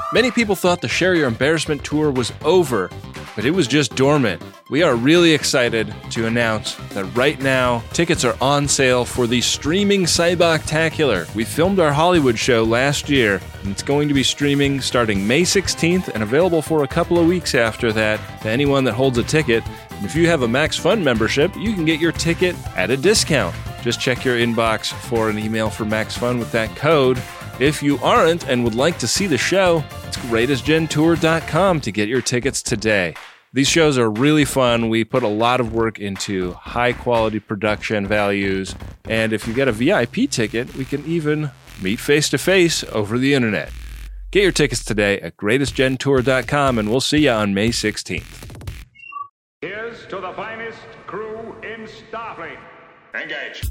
Many people thought the Share Your Embarrassment tour was over, but it was just dormant. We are really excited to announce that right now, tickets are on sale for the streaming Cyboctacular. We filmed our Hollywood show last year, and it's going to be streaming starting May 16th and available for a couple of weeks after that to anyone that holds a ticket. And if you have a Max Fun membership, you can get your ticket at a discount. Just check your inbox for an email for Max Fun with that code. If you aren't and would like to see the show, it's greatestgentour.com to get your tickets today. These shows are really fun. We put a lot of work into high-quality production values, and if you get a VIP ticket, we can even meet face-to-face over the internet. Get your tickets today at greatestgentour.com, and we'll see you on May 16th. Here's to the finest crew in Starfleet. Engage.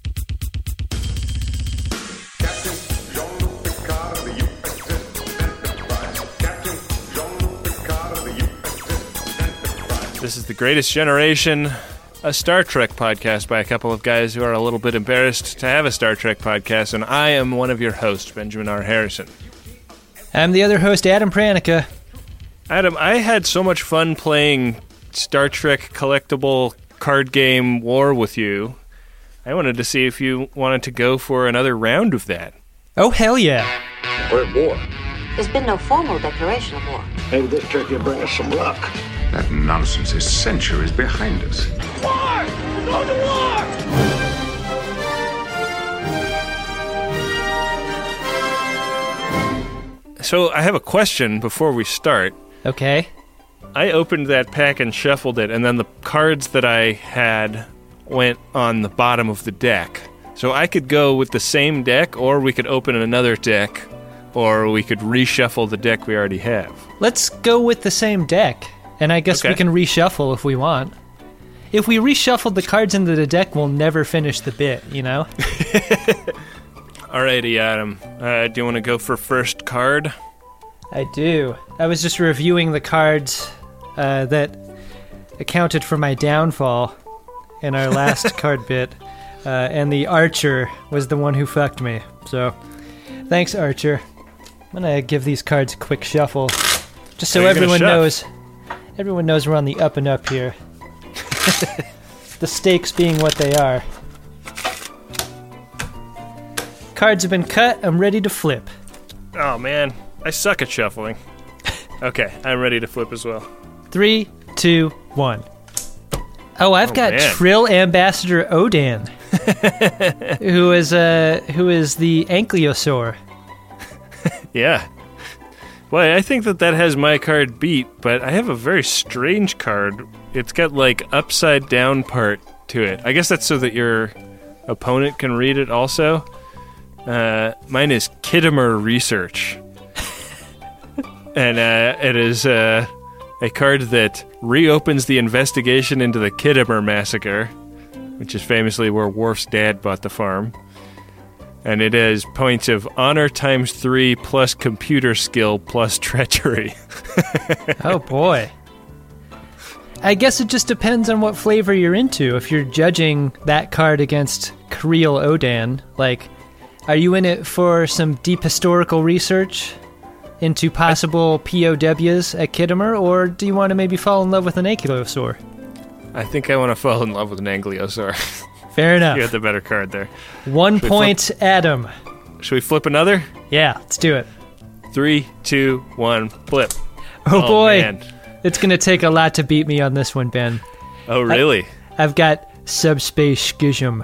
Captain Jean-Luc Picard of the USS Enterprise. Captain Jean-Luc Picard of the USS Enterprise. This is The Greatest Generation, a Star Trek podcast by a couple of guys who are a little bit embarrassed to have a Star Trek podcast, and I am one of your hosts, Benjamin R. Harrison. I'm the other host, Adam Pranica. Adam, I had so much fun playing Star Trek collectible card game War with you. I wanted to see if you wanted to go for another round of that. Oh, hell yeah. We're at war. There's been no formal declaration of war. Maybe this trip will bring us some luck. That nonsense is centuries behind us. War! We're going to war! So I have a question before we start. Okay. I opened that pack and shuffled it, and then the cards that I had went on the bottom of the deck. So I could go with the same deck, or we could open another deck, or we could reshuffle the deck we already have. Let's go with the same deck, and I guess we can reshuffle if we want. If we reshuffle the cards into the deck, we'll never finish the bit, you know? Alrighty, Adam. Do you want to go for first card? I do. I was just reviewing the cards that accounted for my downfall in our last card bit, and the Archer was the one who fucked me. So, thanks, Archer. I'm gonna give these cards a quick shuffle, just so everyone knows. Everyone knows we're on the up and up here. The stakes being what they are. Cards have been cut. I'm ready to flip. Oh man, I suck at shuffling. Okay, I'm ready to flip as well. 3, 2, 1. Oh, I've got Trill Ambassador Odan, who is the Ankylosaur. Yeah. Well, I think that has my card beat, but I have a very strange card. It's got, like, upside-down part to it. I guess that's so that your opponent can read it also. Mine is Khitomer Research. And it is a card that reopens the investigation into the Khitomer Massacre, which is famously where Worf's dad bought the farm. And it has points of honor times 3 plus computer skill plus treachery. Oh boy. I guess it just depends on what flavor you're into. If you're judging that card against Creel Odan, like, are you in it for some deep historical research into possible POWs at Khitomer, or do you want to maybe fall in love with an Ankylosaur? I think I want to fall in love with an Ankylosaur. Fair enough. You had the better card there. 1 point, Adam. Should we flip another? Yeah, let's do it. 3, 2, 1, flip. Oh boy. Man. It's going to take a lot to beat me on this one, Ben. Oh, really? I've got Subspace Schism.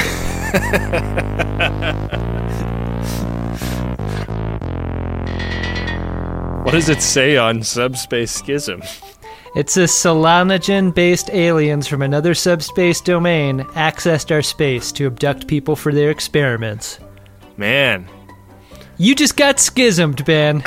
What does it say on Subspace Schism? It says Solanogen-based aliens from another subspace domain accessed our space to abduct people for their experiments. Man. You just got schismed, Ben.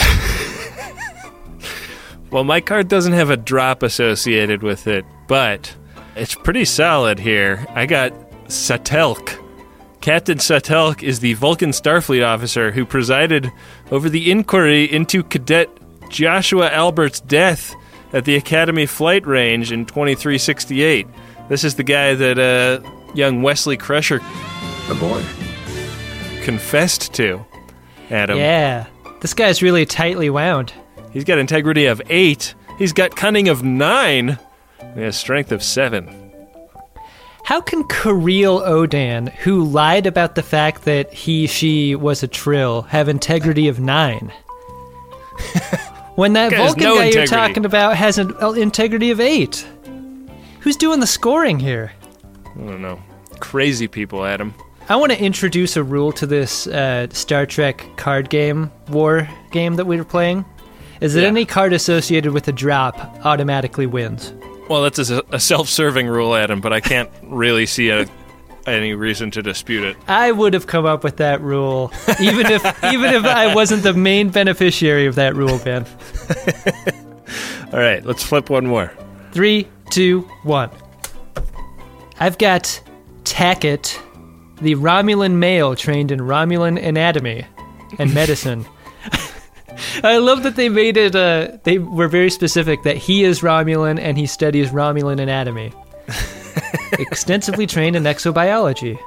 Well, my card doesn't have a drop associated with it, but it's pretty solid here. I got Satelk. Captain Satelk is the Vulcan Starfleet officer who presided over the inquiry into Cadet Joshua Albert's death at the Academy Flight Range in 2368. This is the guy that young Wesley Crusher The boy. confessed to, Adam. Yeah, this guy's really tightly wound. He's got integrity of 8. He's got cunning of 9. He has strength of 7. How can Kirill Odan, who lied about the fact that she was a Trill, have integrity of 9? When that Guy has Vulcan no guy you're integrity. talking about has an integrity of 8. Who's doing the scoring here? I don't know. Crazy people, Adam. I want to introduce a rule to this Star Trek card game, war game that we were playing. Is that Yeah. any card associated with a drop automatically wins? Well, that's a self-serving rule, Adam, but I can't really see any reason to dispute it. I would have come up with that rule, even if I wasn't the main beneficiary of that rule, Ben. All right, let's flip one more. 3, 2, 1. I've got Tackett, the Romulan male trained in Romulan anatomy and medicine. I love that they made it, they were very specific that he is Romulan and he studies Romulan anatomy. Extensively trained in exobiology.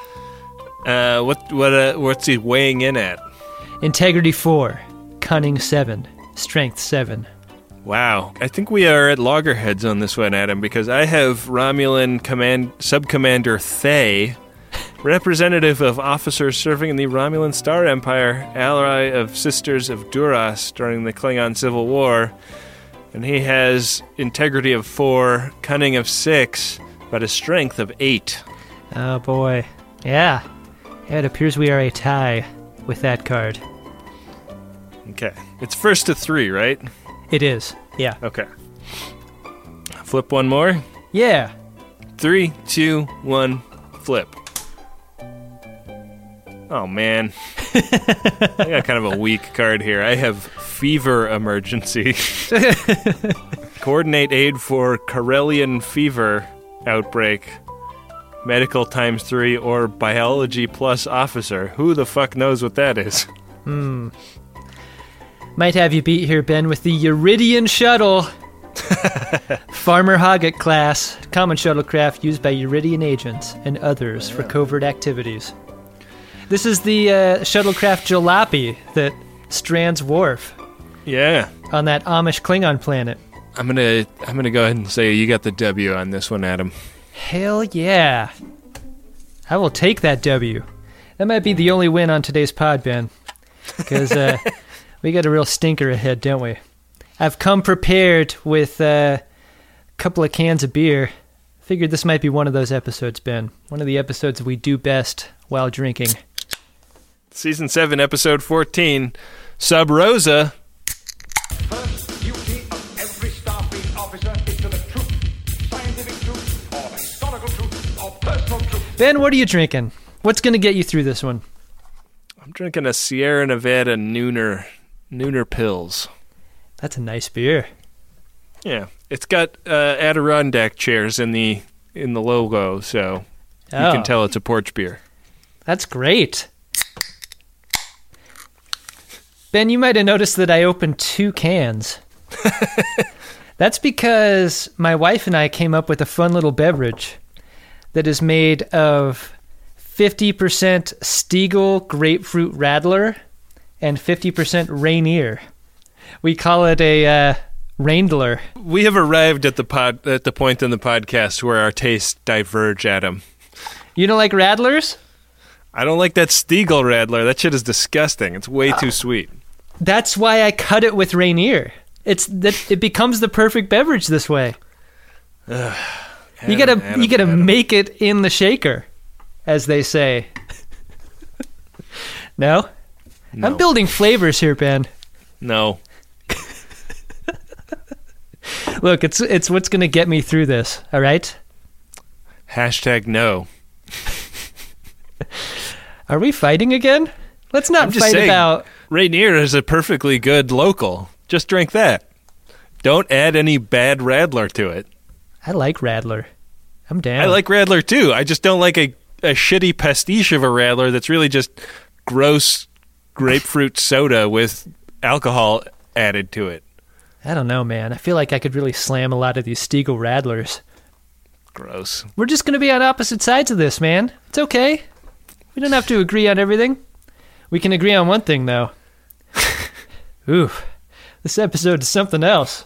What's he weighing in at? Integrity 4, Cunning 7, Strength 7. Wow, I think we are at loggerheads on this one, Adam, because I have Romulan Subcommander Thay, representative of officers serving in the Romulan Star Empire, ally of Sisters of Duras during the Klingon Civil War, and he has integrity of 4, cunning of 6, but a strength of 8. Oh boy. Yeah, it appears we are a tie with that card. Okay, it's first to 3, right? It is, yeah. Okay. Flip one more. Yeah. 3, 2, 1, flip. Oh, man. I got kind of a weak card here. I have Fever Emergency. Coordinate aid for Corellian fever outbreak. Medical ×3 or Biology plus officer. Who the fuck knows what that is? Might have you beat here, Ben, with the Uridian Shuttle. Farmer Hoggett class. Common shuttlecraft used by Uridian agents and others for covert activities. This is the shuttlecraft Jalopy that strands Worf Yeah. on that Amish Klingon planet. I'm gonna go ahead and say you got the W on this one, Adam. Hell yeah. I will take that W. That might be the only win on today's pod, Ben. Because we got a real stinker ahead, don't we? I've come prepared with a couple of cans of beer. Figured this might be one of those episodes, Ben. One of the episodes we do best while drinking. Season 7, episode 14, Sub Rosa. First duty of every Starfleet officer is to the truth. Scientific truth, or historical truth, or personal truth. Ben, what are you drinking? What's going to get you through this one? I'm drinking a Sierra Nevada Nooner Pills. That's a nice beer. Yeah, it's got Adirondack chairs in the logo, so you Oh. can tell it's a porch beer. That's great. Ben, you might have noticed that I opened 2 cans. That's because my wife and I came up with a fun little beverage that is made of 50% Stiegel Grapefruit Radler and 50% Rainier. We call it a Raindler. We have arrived at the point in the podcast where our tastes diverge, Adam. You don't like Radlers? I don't like that Stiegel Radler. That shit is disgusting. It's way too sweet. That's why I cut it with Rainier. It becomes the perfect beverage this way. You gotta make it in the shaker, as they say. No? I'm building flavors here, Ben. No. Look, it's what's gonna get me through this. All right? #no. Are we fighting again? Let's not I'm just fight saying, about. Rainier is a perfectly good local. Just drink that. Don't add any bad Radler to it. I like Radler. I'm down. I like Radler too. I just don't like a shitty pastiche of a Radler that's really just gross grapefruit soda with alcohol added to it. I don't know, man. I feel like I could really slam a lot of these Stiegel Radlers. Gross. We're just gonna be on opposite sides of this, man. It's okay. We don't have to agree on everything. We can agree on one thing, though. Ooh, This episode is something else.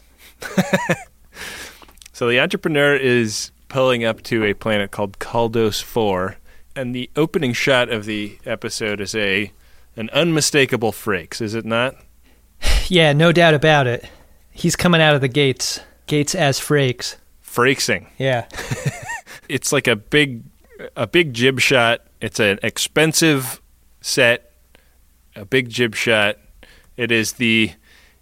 So the entrepreneur is pulling up to a planet called Kaldos 4, and the opening shot of the episode is an unmistakable Frakes, is it not? Yeah, no doubt about it. He's coming out of the gates. Gates as Frakes. Frakesing. Yeah. It's like a big jib shot. It's an expensive set, a big jib shot. It is the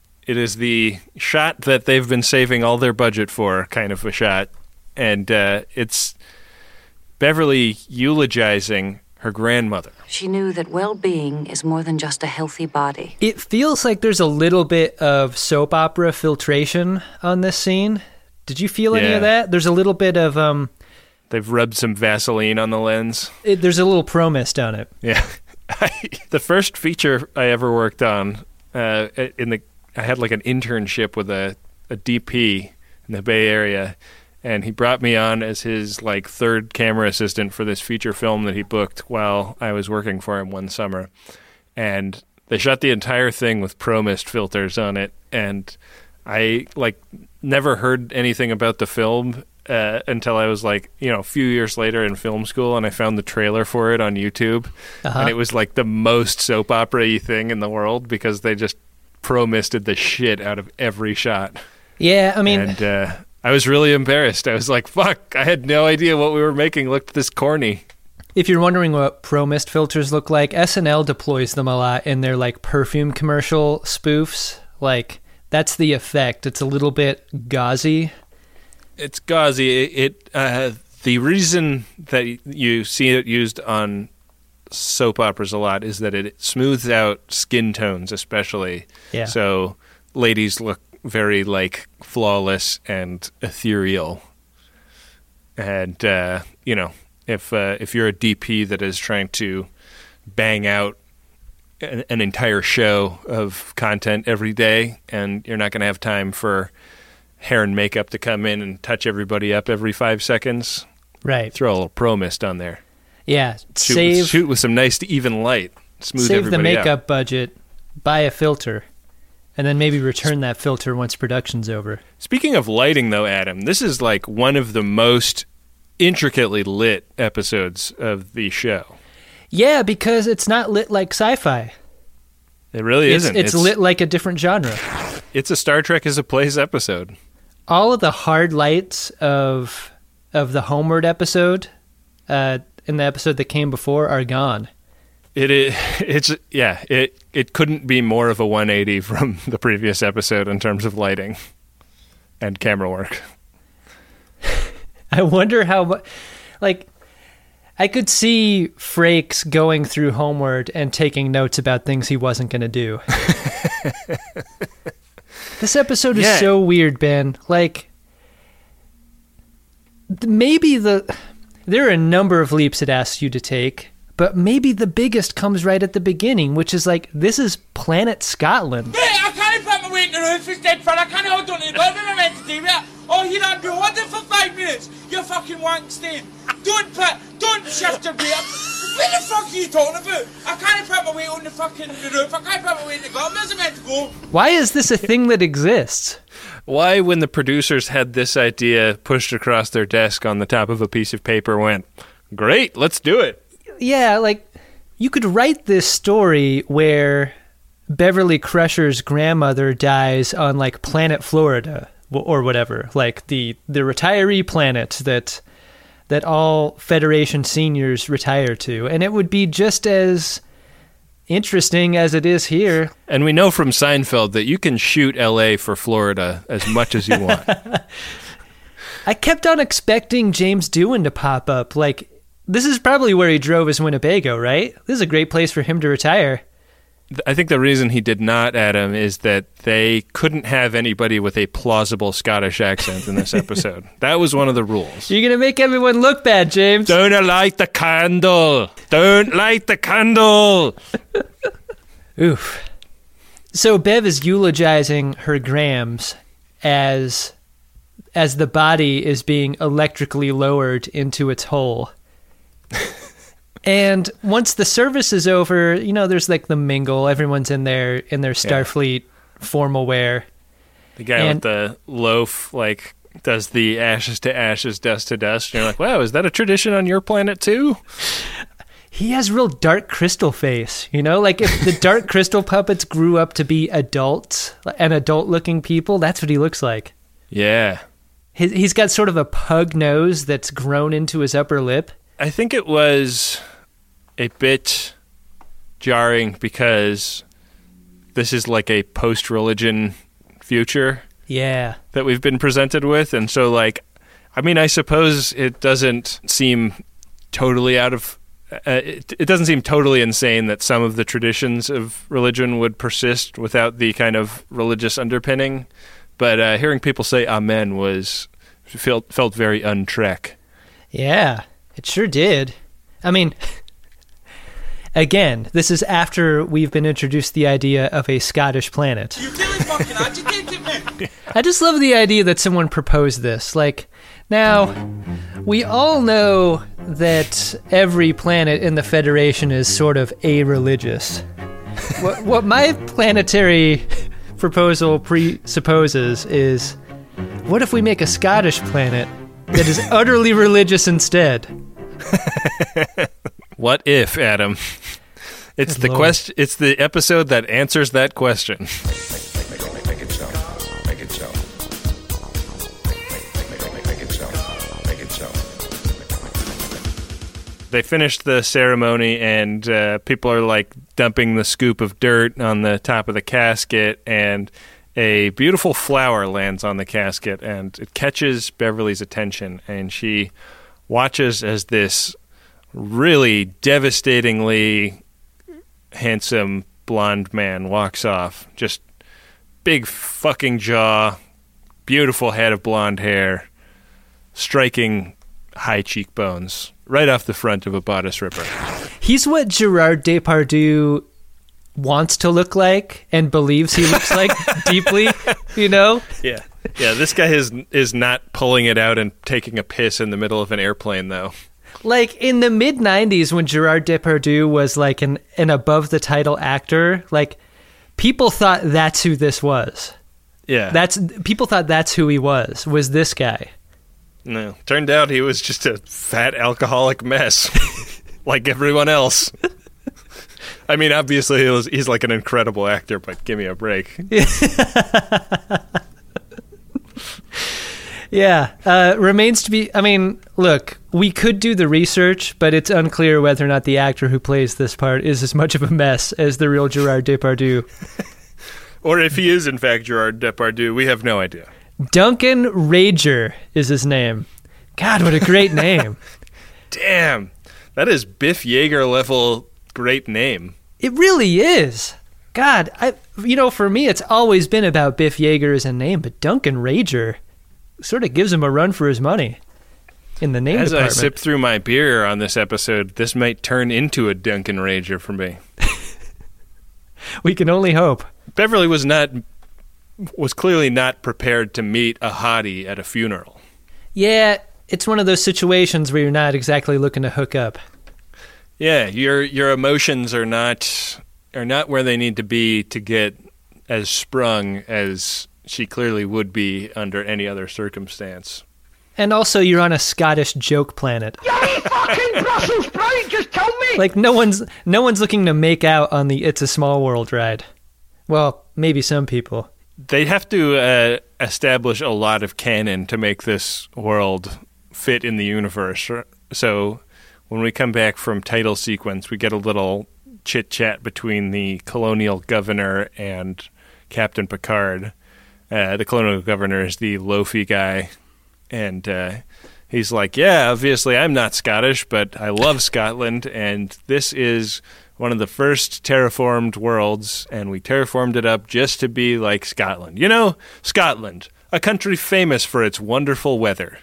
shot that they've been saving all their budget for, kind of a shot. And it's Beverly eulogizing her grandmother. She knew that well-being is more than just a healthy body. It feels like there's a little bit of soap opera filtration on this scene. Did you feel any Yeah. of that? There's a little bit of... They've rubbed some Vaseline on the lens. there's a little pro-mist on it. Yeah. The first feature I ever worked on, I had like an internship with a DP in the Bay Area, and he brought me on as his like third camera assistant for this feature film that he booked while I was working for him one summer. And they shot the entire thing with pro-mist filters on it, and I like never heard anything about the film until I was like, a few years later in film school, and I found the trailer for it on YouTube. Uh-huh. And it was like the most soap opera-y thing in the world because they just pro-misted the shit out of every shot. Yeah, I mean... And I was really embarrassed. I was like, fuck, I had no idea what we were making looked this corny. If you're wondering what pro-mist filters look like, SNL deploys them a lot in their like perfume commercial spoofs. Like, that's the effect. It's a little bit gauzy. It's gauzy. The reason that you see it used on soap operas a lot is that it smooths out skin tones, especially. Yeah. So ladies look very like flawless and ethereal. And if you're a DP that is trying to bang out an entire show of content every day, and you're not going to have time for hair and makeup to come in and touch everybody up every 5 seconds, Right. throw a little pro-mist on there. Yeah. Shoot with some nice even light. Smooth Save everybody the makeup out. budget, buy a filter, and then maybe return that filter once production's over. Speaking of lighting, though, Adam, this is like one of the most intricately lit episodes of the show. Yeah, because it's not lit like sci-fi. It really isn't. It's lit like a different genre. It's a Star Trek is a Place episode. All of the hard lights of the Homeward episode, in the episode that came before, are gone. It couldn't be more of a 180 from the previous episode in terms of lighting and camera work. I wonder how, like, I could see Frakes going through Homeward and taking notes about things he wasn't going to do. This episode is so weird, Ben. Like, maybe there are a number of leaps it asks you to take, but maybe the biggest comes right at the beginning, which is like, this is Planet Scotland. Hey, I can't put my weight in the roof, it's dead fun. I can't hold on to the bed. What am I meant to do with it? Oh, here I've been holding for 5 minutes. You fucking wank stain. Don't shift your weight up. What the fuck are you talking about? I can't put my weight on the fucking roof. I can't put my weight in the gutter. Where's it meant to go? Why is this a thing that exists? Why, when the producers had this idea pushed across their desk on the top of a piece of paper, went, great, let's do it. Yeah, like, you could write this story where Beverly Crusher's grandmother dies on, like, Planet Florida or whatever, like the retiree planet that all Federation seniors retire to, and it would be just as interesting as it is here. And we know from Seinfeld that you can shoot LA for Florida as much as you want. I kept on expecting James Doohan to pop up. Like, this is probably where he drove his Winnebago, right? This is a great place for him to retire. I think the reason he did not, Adam, is that they couldn't have anybody with a plausible Scottish accent in this episode. That was one of the rules. You're going to make everyone look bad, James. Don't light the candle. Don't light the candle. Oof. So Bev is eulogizing her Grams as the body is being electrically lowered into its hole. And once the service is over, there's like the mingle. Everyone's in their Starfleet formal wear. The guy And- with the loaf, like, does the ashes to ashes, dust to dust. And you're like, wow, is that a tradition on your planet too? He has real Dark Crystal face, you know? Like, if the Dark Crystal puppets grew up to be adults and adult-looking people, that's what he looks like. Yeah. He's got sort of a pug nose that's grown into his upper lip. I think it was a bit jarring because this is like a post-religion future Yeah. that we've been presented with. And so, like, I mean, I suppose it doesn't seem totally out of... it doesn't seem totally insane that some of the traditions of religion would persist without the kind of religious underpinning. But hearing people say amen felt very untrek. Yeah, it sure did. I mean, again, this is after we've been introduced the idea of a Scottish planet. You really fucking agitated me. I just love the idea that someone proposed this. Like, now, we all know that every planet in the Federation is sort of a-religious. What my planetary proposal presupposes is, what if we make a Scottish planet that is utterly religious instead? What if, Adam? It's Good the Lord. question. It's the episode that answers that question. Make it so. Make it so. Make it so. Make it so. They finished the ceremony, and people are like dumping the scoop of dirt on the top of the casket, and a beautiful flower lands on the casket, and it catches Beverly's attention, and she watches as this really devastatingly handsome blonde man walks off. Just big fucking jaw, beautiful head of blonde hair, striking high cheekbones, right off the front of a bodice ripper. He's what Gerard Depardieu wants to look like and believes he looks like deeply, you know? Yeah. Yeah, this guy is not pulling it out and taking a piss in the middle of an airplane, though. Like, in the mid-90s, when Gerard Depardieu was, like, an above-the-title actor, like, people thought that's who this was. Yeah. People thought that's who he was this guy. No. Turned out he was just a fat alcoholic mess, like everyone else. I mean, obviously, he's like an incredible actor, but give me a break. Yeah, remains to be... I mean, look, we could do the research, but it's unclear whether or not the actor who plays this part is as much of a mess as the real Gerard Depardieu. Or if he is, in fact, Gerard Depardieu, we have no idea. Duncan Rager is his name. God, what a great name. Damn. That is Biff Yeager level great name. It really is. God, for me, it's always been about Biff Yeager as a name, but Duncan Rager sort of gives him a run for his money in the name As department. I sip through my beer on this episode, this might turn into a Duncan Rager for me. We can only hope. Beverly was clearly not prepared to meet a hottie at a funeral. Yeah, it's one of those situations where you're not exactly looking to hook up. Yeah, your emotions are not where they need to be to get as sprung as she clearly would be under any other circumstance. And also, you're on a Scottish joke planet. Fucking Brussels sprout, just tell me! Like, no one's looking to make out on the It's a Small World ride. Well, maybe some people. They have to establish a lot of canon to make this world fit in the universe. So when we come back from title sequence, we get a little chit-chat between the colonial governor and Captain Picard. The colonial governor is the loafy guy, and he's like, yeah, obviously I'm not Scottish, but I love Scotland, and this is one of the first terraformed worlds, and we terraformed it up just to be like Scotland. You know, Scotland, a country famous for its wonderful weather.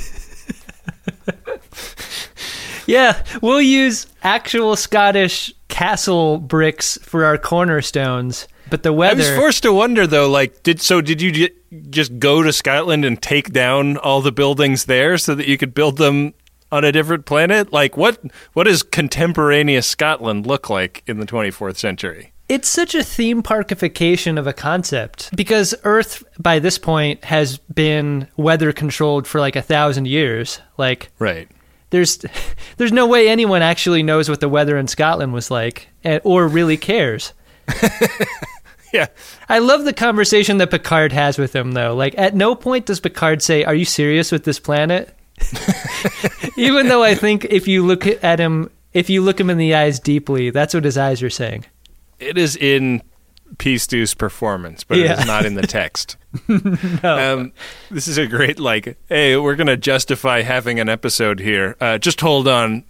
Yeah, we'll use actual Scottish castle bricks for our cornerstones, but the I weather... was forced to wonder, though, like, did you just go to Scotland and take down all the buildings there so that you could build them on a different planet? Like, what does contemporaneous Scotland look like in the 24th century? It's such a theme parkification of a concept because Earth by this point has been weather controlled for like 1,000 years. Like, Right. there's no way anyone actually knows what the weather in Scotland was like or really cares. Yeah. I love the conversation that Picard has with him, though. Like, at no point does Picard say, "Are you serious with this planet?" Even though I think if you look him in the eyes deeply, that's what his eyes are saying. It is in P. Stew's performance, but it is not in the text. No. This is a great, like, hey, we're going to justify having an episode here. Just hold on.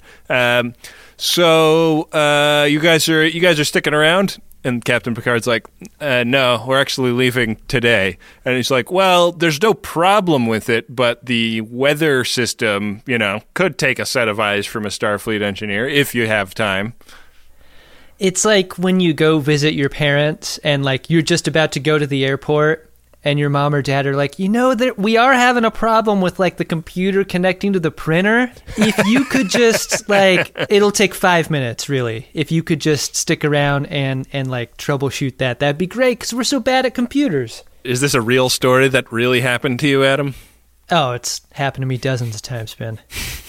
So you guys are sticking around? And Captain Picard's like, no, we're actually leaving today. And he's like, well, there's no problem with it, but the weather system, could take a set of eyes from a Starfleet engineer if you have time. It's like when you go visit your parents and like you're just about to go to the airport and your mom or dad are like, that we are having a problem with like the computer connecting to the printer. If you could just like, it'll take 5 minutes really. If you could just stick around and like troubleshoot that'd be great because we're so bad at computers. Is this a real story that really happened to you, Adam? Oh, it's happened to me dozens of times, Ben.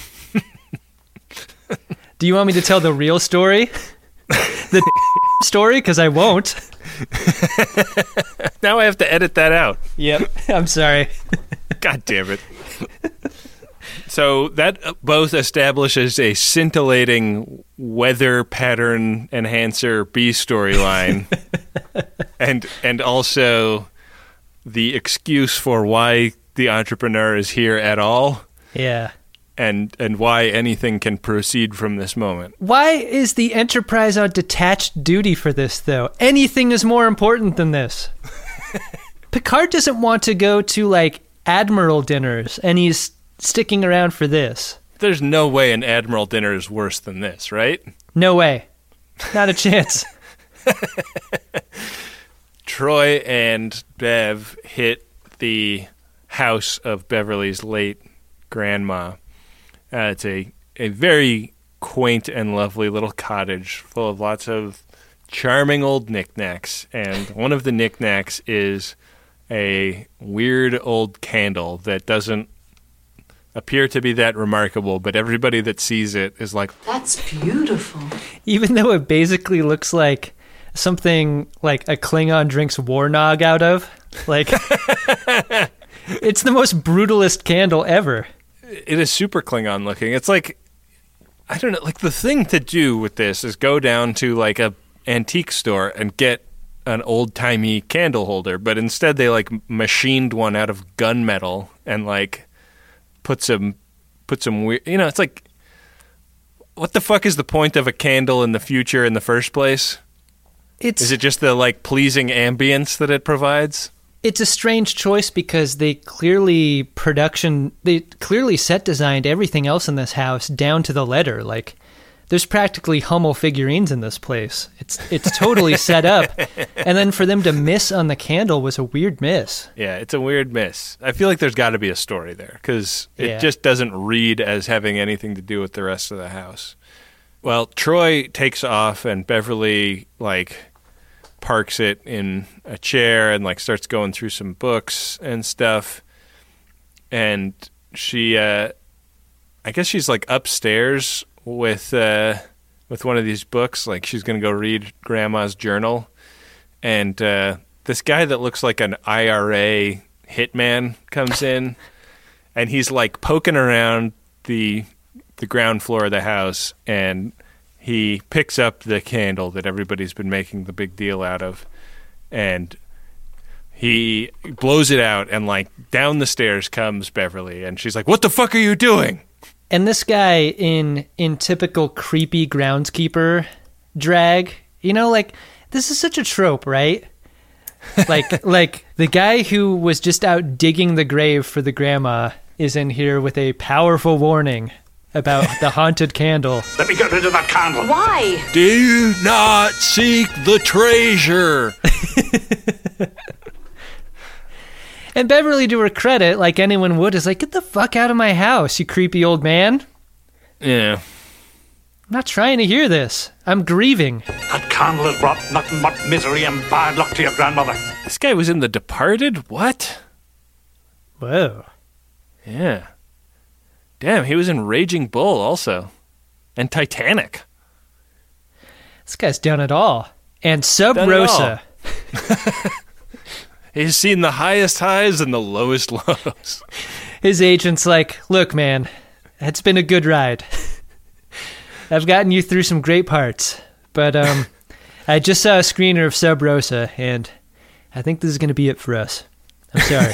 Do you want me to tell the real story? The story? Because I won't. Now I have to edit that out. Yep. I'm sorry. God damn it. So that both establishes a scintillating weather pattern enhancer B storyline and also the excuse for why the entrepreneur is here at all. Yeah. And why anything can proceed from this moment. Why is the Enterprise on detached duty for this, though? Anything is more important than this. Picard doesn't want to go to, like, Admiral dinners, and he's sticking around for this. There's no way an Admiral dinner is worse than this, right? No way. Not a chance. Troy and Bev hit the house of Beverly's late grandma. It's a very quaint and lovely little cottage full of lots of charming old knickknacks. And one of the knickknacks is a weird old candle that doesn't appear to be that remarkable, but everybody that sees it is like, That's beautiful. Even though it basically looks like something like a Klingon drinks Warnog out of. Like, it's the most brutalist candle ever. it is super Klingon looking. It's like, I don't know, like the thing to do with this is go down to like a antique store and get an old-timey candle holder, but instead they like machined one out of gunmetal and like put some weird, it's like, what the fuck is the point of a candle in the future in the first place? Is it just the like pleasing ambience that it provides? It's a strange choice because they clearly set designed everything else in this house down to the letter. Like, there's practically Hummel figurines in this place. It's totally set up. And then for them to miss on the candle was a weird miss. Yeah, it's a weird miss. I feel like there's got to be a story there because it just doesn't read as having anything to do with the rest of the house. Well, Troy takes off and Beverly, like, parks it in a chair and, like, starts going through some books and stuff. And she, I guess she's, like, upstairs with one of these books. Like, she's going to go read Grandma's journal. And this guy that looks like an IRA hitman comes in, and he's, like, poking around the ground floor of the house, and he picks up the candle that everybody's been making the big deal out of, and he blows it out, and, like, down the stairs comes Beverly, and she's like, "What the fuck are you doing?" And this guy in typical creepy groundskeeper drag, like, this is such a trope, right? Like the guy who was just out digging the grave for the grandma is in here with a powerful warning about the haunted candle. Let me get rid of that candle. Why? Do not seek the treasure. And Beverly, to her credit, like anyone would, is like, "Get the fuck out of my house, you creepy old man." Yeah. not trying to hear this. I'm grieving. That candle has brought nothing but misery and bad luck to your grandmother. This guy was in The Departed? What? Whoa. Yeah. Damn, he was in Raging Bull also. And Titanic. This guy's done it all. And Sub Done it Rosa. He's seen the highest highs and the lowest lows. His agent's like, look, man, it's been a good ride. I've gotten you through some great parts. But I just saw a screener of Sub Rosa, and I think this is going to be it for us. I'm sorry.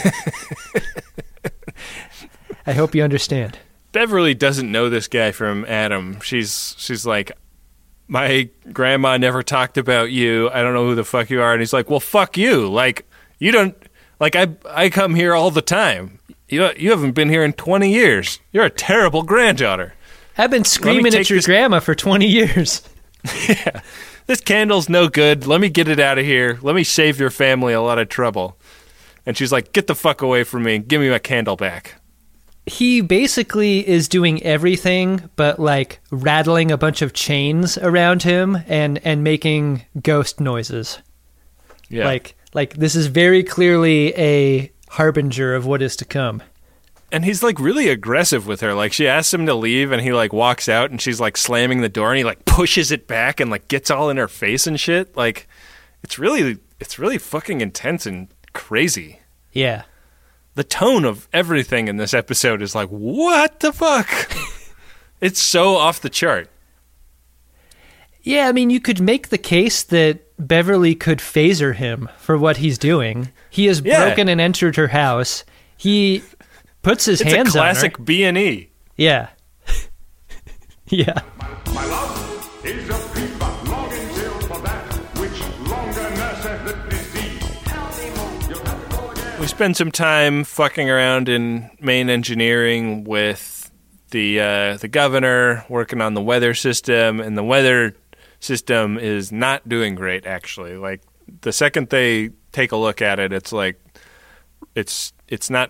I hope you understand. Beverly doesn't know this guy from Adam. She's like, my grandma never talked about you. I don't know who the fuck you are. And he's like, well, fuck you. Like, you don't, like, I come here all the time. You haven't been here in 20 years. You're a terrible granddaughter. I've been screaming at your grandma for 20 years. Yeah. This candle's no good. Let me get it out of here. Let me save your family a lot of trouble. And she's like, get the fuck away from me and give me my candle back. He basically is doing everything but, like, rattling a bunch of chains around him and making ghost noises. Yeah. Like this is very clearly a harbinger of what is to come. And he's, like, really aggressive with her. Like, she asks him to leave, and he, like, walks out, and she's, like, slamming the door, and he, like, pushes it back and, like, gets all in her face and shit. Like, it's really fucking intense and crazy. Yeah. The tone of everything in this episode is like, what the fuck? It's so off the chart. Yeah, I mean, you could make the case that Beverly could phaser him for what he's doing. He has broken and entered her house. He puts his hands on her. It's a classic B&E. Yeah. Yeah. My love is a peep, but long in jail for that which longer nurseth the disease. You'll have to go again. We spend some time fucking around in Maine engineering with the governor, working on the weather system, and the weather system is not doing great, actually. Like, the second they take a look at it, it's like it's not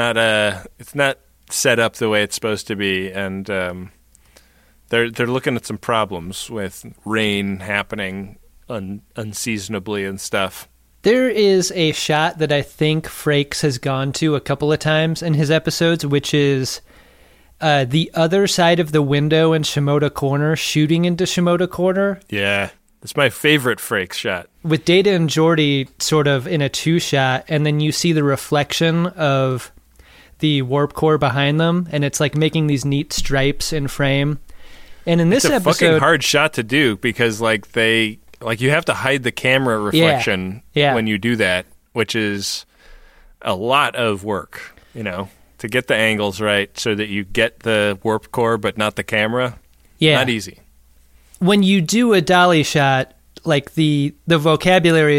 set up the way it's supposed to be, and they're looking at some problems with rain happening unseasonably and stuff. There is a shot that I think Frakes has gone to a couple of times in his episodes, which is the other side of the window in Shimoda Corner shooting into Shimoda Corner. Yeah, it's my favorite Frakes shot. With Data and Geordi sort of in a two-shot, and then you see the reflection of the warp core behind them, and it's like making these neat stripes in frame. And in this episode, it's a fucking hard shot to do because you have to hide the camera reflection when you do that, which is a lot of work, to get the angles right so that you get the warp core but not the camera. Yeah. Not easy. When you do a dolly shot, like the vocabulary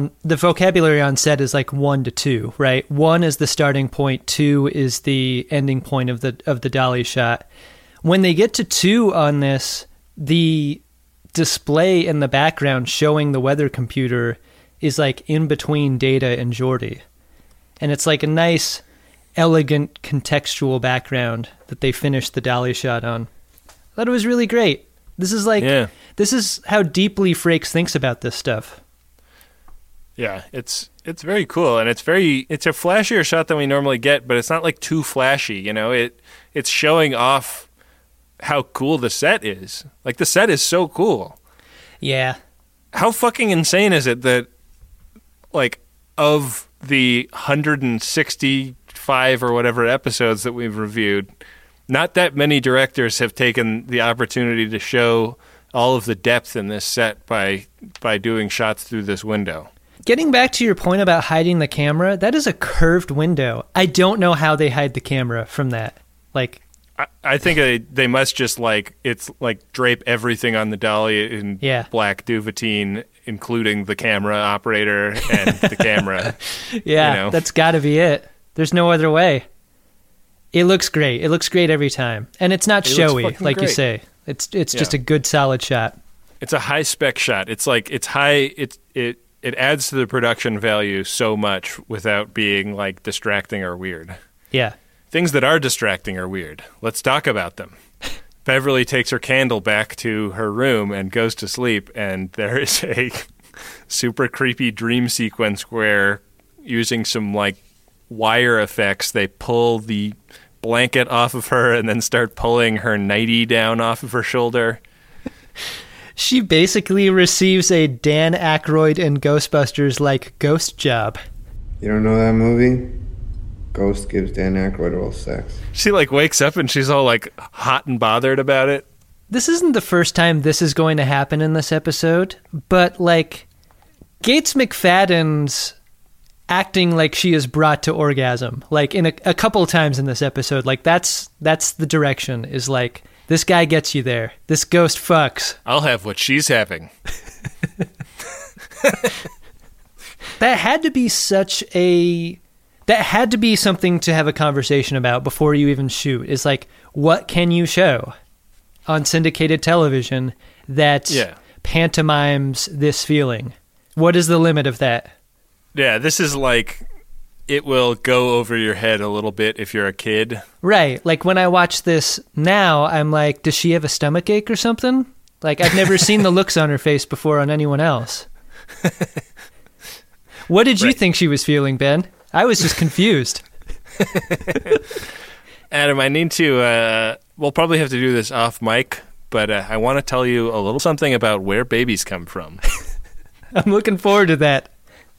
on set is like 1 to 2, right? 1 is the starting point, 2 is the ending point of the dolly shot. When they get to 2 on this, the display in the background showing the weather computer is like in between Data and Geordi. And it's like a nice, elegant, contextual background that they finished the dolly shot on. I thought it was really great. This is how deeply Frakes thinks about this stuff. Yeah, it's very cool, and it's a flashier shot than we normally get, but it's not like too flashy, it's showing off how cool the set is. Like, the set is so cool. Yeah. How fucking insane is it that, like, of the 165 or whatever episodes that we've reviewed, not that many directors have taken the opportunity to show all of the depth in this set by doing shots through this window. Getting back to your point about hiding the camera, that is a curved window. I don't know how they hide the camera from that. Like, I think they must just drape everything on the dolly in black duvetine, including the camera operator and the camera. Yeah, that's got to be it. There's no other way. It looks great. It looks great every time, and it's not showy, like great. You say. It's just a good solid shot. It's a high spec shot. It's like it's high. It adds to the production value so much without being like distracting or weird. Yeah. Things that are distracting are weird. Let's talk about them. Beverly takes her candle back to her room and goes to sleep, and there is a super creepy dream sequence where, using some, like, wire effects, they pull the blanket off of her and then start pulling her nightie down off of her shoulder. She basically receives a Dan Aykroyd in Ghostbusters-like ghost job. You don't know that movie? Ghost gives Dan Aykroyd oral sex. She, like, wakes up and she's all, like, hot and bothered about it. This isn't the first time this is going to happen in this episode, but, like, Gates McFadden's acting like she is brought to orgasm, like, in a couple of times in this episode. Like, that's the direction, is like, this guy gets you there. This ghost fucks. I'll have what she's having. That had to be something to have a conversation about before you even shoot. Is like, what can you show on syndicated television that pantomimes this feeling? What is the limit of that? Yeah, this is like, it will go over your head a little bit if you're a kid. Right. Like, when I watch this now, I'm like, does she have a stomach ache or something? Like, I've never seen the looks on her face before on anyone else. What did you think she was feeling, Ben? I was just confused. Adam, I need to, we'll probably have to do this off mic, but I want to tell you a little something about where babies come from. I'm looking forward to that.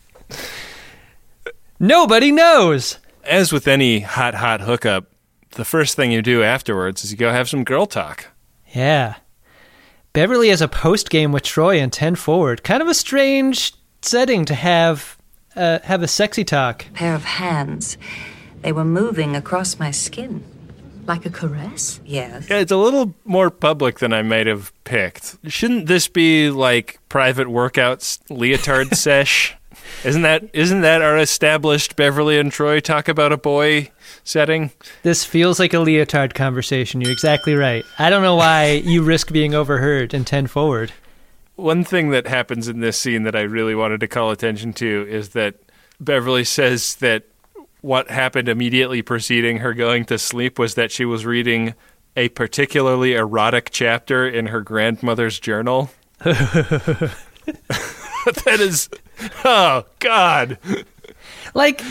Nobody knows. As with any hot hookup, the first thing you do afterwards is you go have some girl talk. Yeah. Beverly has a post-game with Troy in 10 forward. Kind of a strange setting to have a sexy talk. Pair of hands. They were moving across my skin. Like a caress? Yes. Yeah, it's a little more public than I might have picked. Shouldn't this be like private workouts leotard sesh? Isn't that our established Beverly and Troy talk about a boy setting? This feels like a leotard conversation. You're exactly right. I don't know why you risk being overheard in 10 forward. One thing that happens in this scene that I really wanted to call attention to is that Beverly says that what happened immediately preceding her going to sleep was that she was reading a particularly erotic chapter in her grandmother's journal. That is... Oh, God. Like...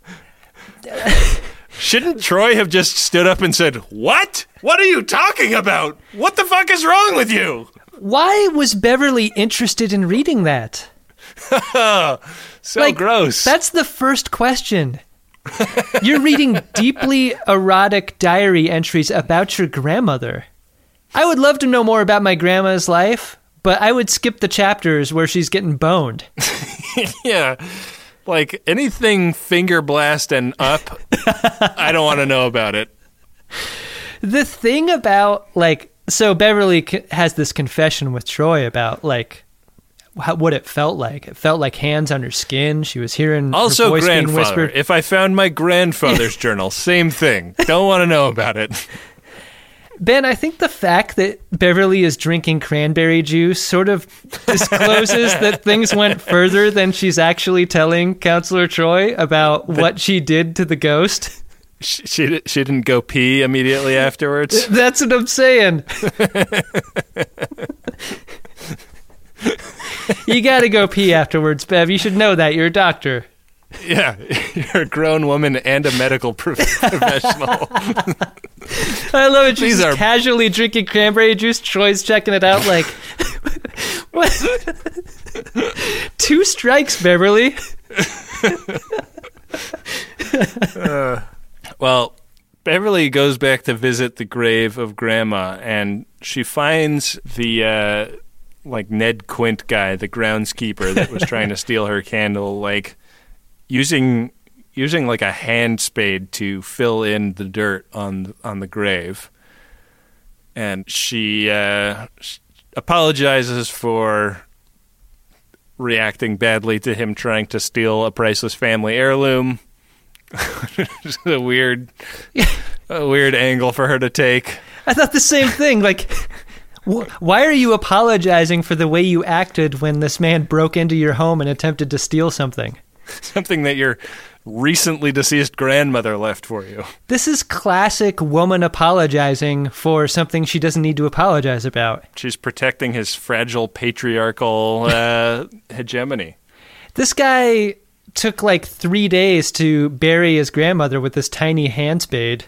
Shouldn't Troy have just stood up and said, "What? What are you talking about? What the fuck is wrong with you?" Why was Beverly interested in reading that? So gross. That's the first question. You're reading deeply erotic diary entries about your grandmother. I would love to know more about my grandma's life, but I would skip the chapters where she's getting boned. Yeah. Like, anything finger blast and up, I don't want to know about it. The thing about, like, so Beverly has this confession with Troy about, like, what it felt like. It felt like hands on her skin. She was hearing also her voice being grandfather. whispered. If I found my grandfather's journal, same thing. Don't want to know about it. Ben, I think the fact that Beverly is drinking cranberry juice sort of discloses that things went further than she's actually telling Counselor Troy about what she did to the ghost. She didn't go pee immediately afterwards? That's what I'm saying. You gotta go pee afterwards, Bev. You should know that. You're a doctor. Yeah, you're a grown woman and a medical professional. I love it. She's casually drinking cranberry juice. Troy's checking it out like, what? 2 strikes, Beverly. Well, Beverly goes back to visit the grave of Grandma, and she finds the, like, Ned Quint guy, the groundskeeper that was trying to steal her candle, like, using like a hand spade to fill in the dirt on the grave. And she apologizes for reacting badly to him trying to steal a priceless family heirloom. Just a weird angle for her to take. I thought the same thing. Like, why are you apologizing for the way you acted when this man broke into your home and attempted to steal something? Something that your recently deceased grandmother left for you. This is classic woman apologizing for something she doesn't need to apologize about. She's protecting his fragile patriarchal hegemony. This guy took like 3 days to bury his grandmother with this tiny hand spade.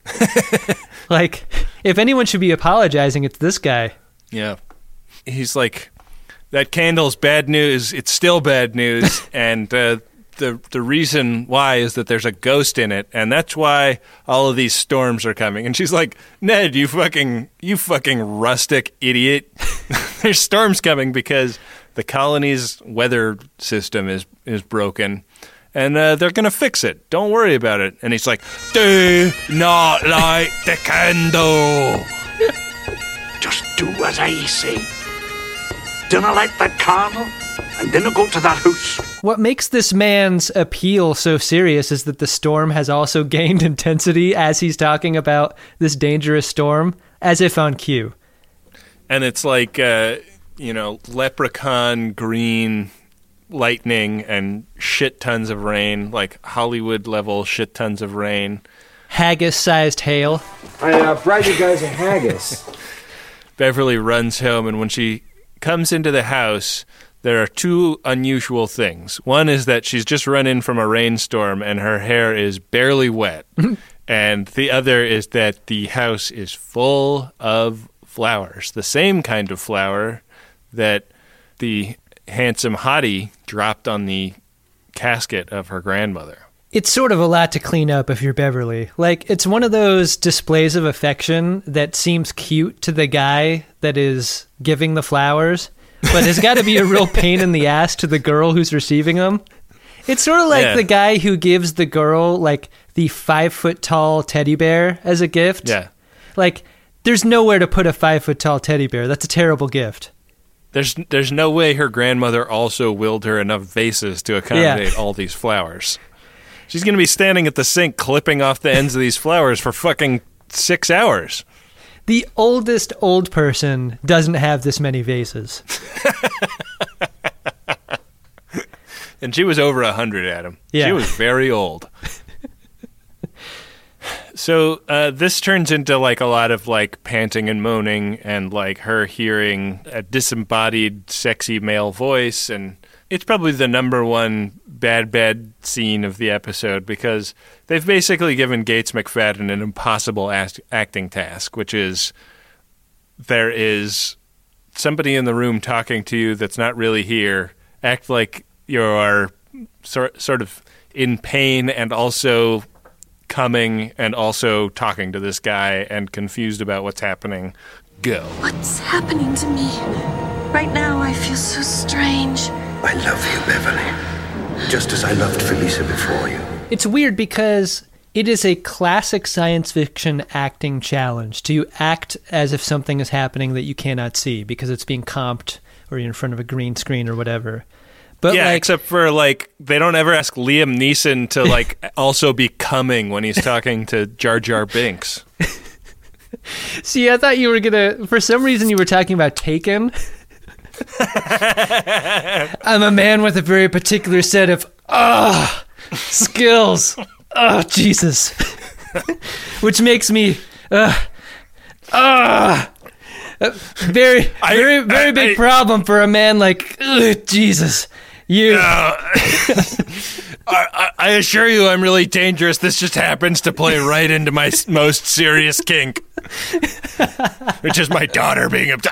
Like, if anyone should be apologizing, it's this guy. Yeah. He's like, that candle's bad news. It's still bad news. And the reason why is that there's a ghost in it. And that's why all of these storms are coming. And she's like, Ned, you fucking rustic idiot. There's storms coming because the colony's weather system is broken. And they're going to fix it. Don't worry about it. And he's like, do not light the candle. Just do as I say. Dinna light that candle, and dinna go to that house. What makes this man's appeal so serious is that the storm has also gained intensity as he's talking about this dangerous storm, as if on cue. And it's like, leprechaun green lightning and shit tons of rain, like Hollywood-level shit tons of rain. Haggis-sized hail. I brought you guys a haggis. Beverly runs home, and when she comes into the house, there are two unusual things. One is that she's just run in from a rainstorm, and her hair is barely wet. And the other is that the house is full of flowers, the same kind of flower that the handsome hottie dropped on the casket of her grandmother. It's sort of a lot to clean up if you're Beverly. Like, it's one of those displays of affection that seems cute to the guy that is giving the flowers, but has got to be a real pain in the ass to the girl who's receiving them. It's sort of like the guy who gives the girl, like, the 5-foot-tall teddy bear as a gift. Yeah. Like, there's nowhere to put a 5-foot-tall teddy bear. That's a terrible gift. There's no way her grandmother also willed her enough vases to accommodate all these flowers. She's going to be standing at the sink clipping off the ends of these flowers for fucking 6 hours. The oldest old person doesn't have this many vases. And she was over 100, Adam. Yeah. She was very old. So this turns into like a lot of like panting and moaning and like her hearing a disembodied sexy male voice, and it's probably the number one bad scene of the episode because they've basically given Gates McFadden an impossible acting task, which is there is somebody in the room talking to you that's not really here. Act like you're sort of in pain and also coming and also talking to this guy and confused about what's happening. Go. What's happening to me? Right now I feel so strange. I love you, Beverly. Just as I loved Felisa before you. It's weird because it is a classic science fiction acting challenge to act as if something is happening that you cannot see because it's being comped or you're in front of a green screen or whatever. But yeah, except for, like, they don't ever ask Liam Neeson to, like, also be coming when he's talking to Jar Jar Binks. See, I thought you were going to... For some reason, you were talking about Taken. I'm a man with a very particular set of, skills. Oh, Jesus. Which makes me, very big problem for a man like, Jesus. You. I assure you I'm really dangerous. This just happens to play right into my most serious kink. Which is my daughter being upset.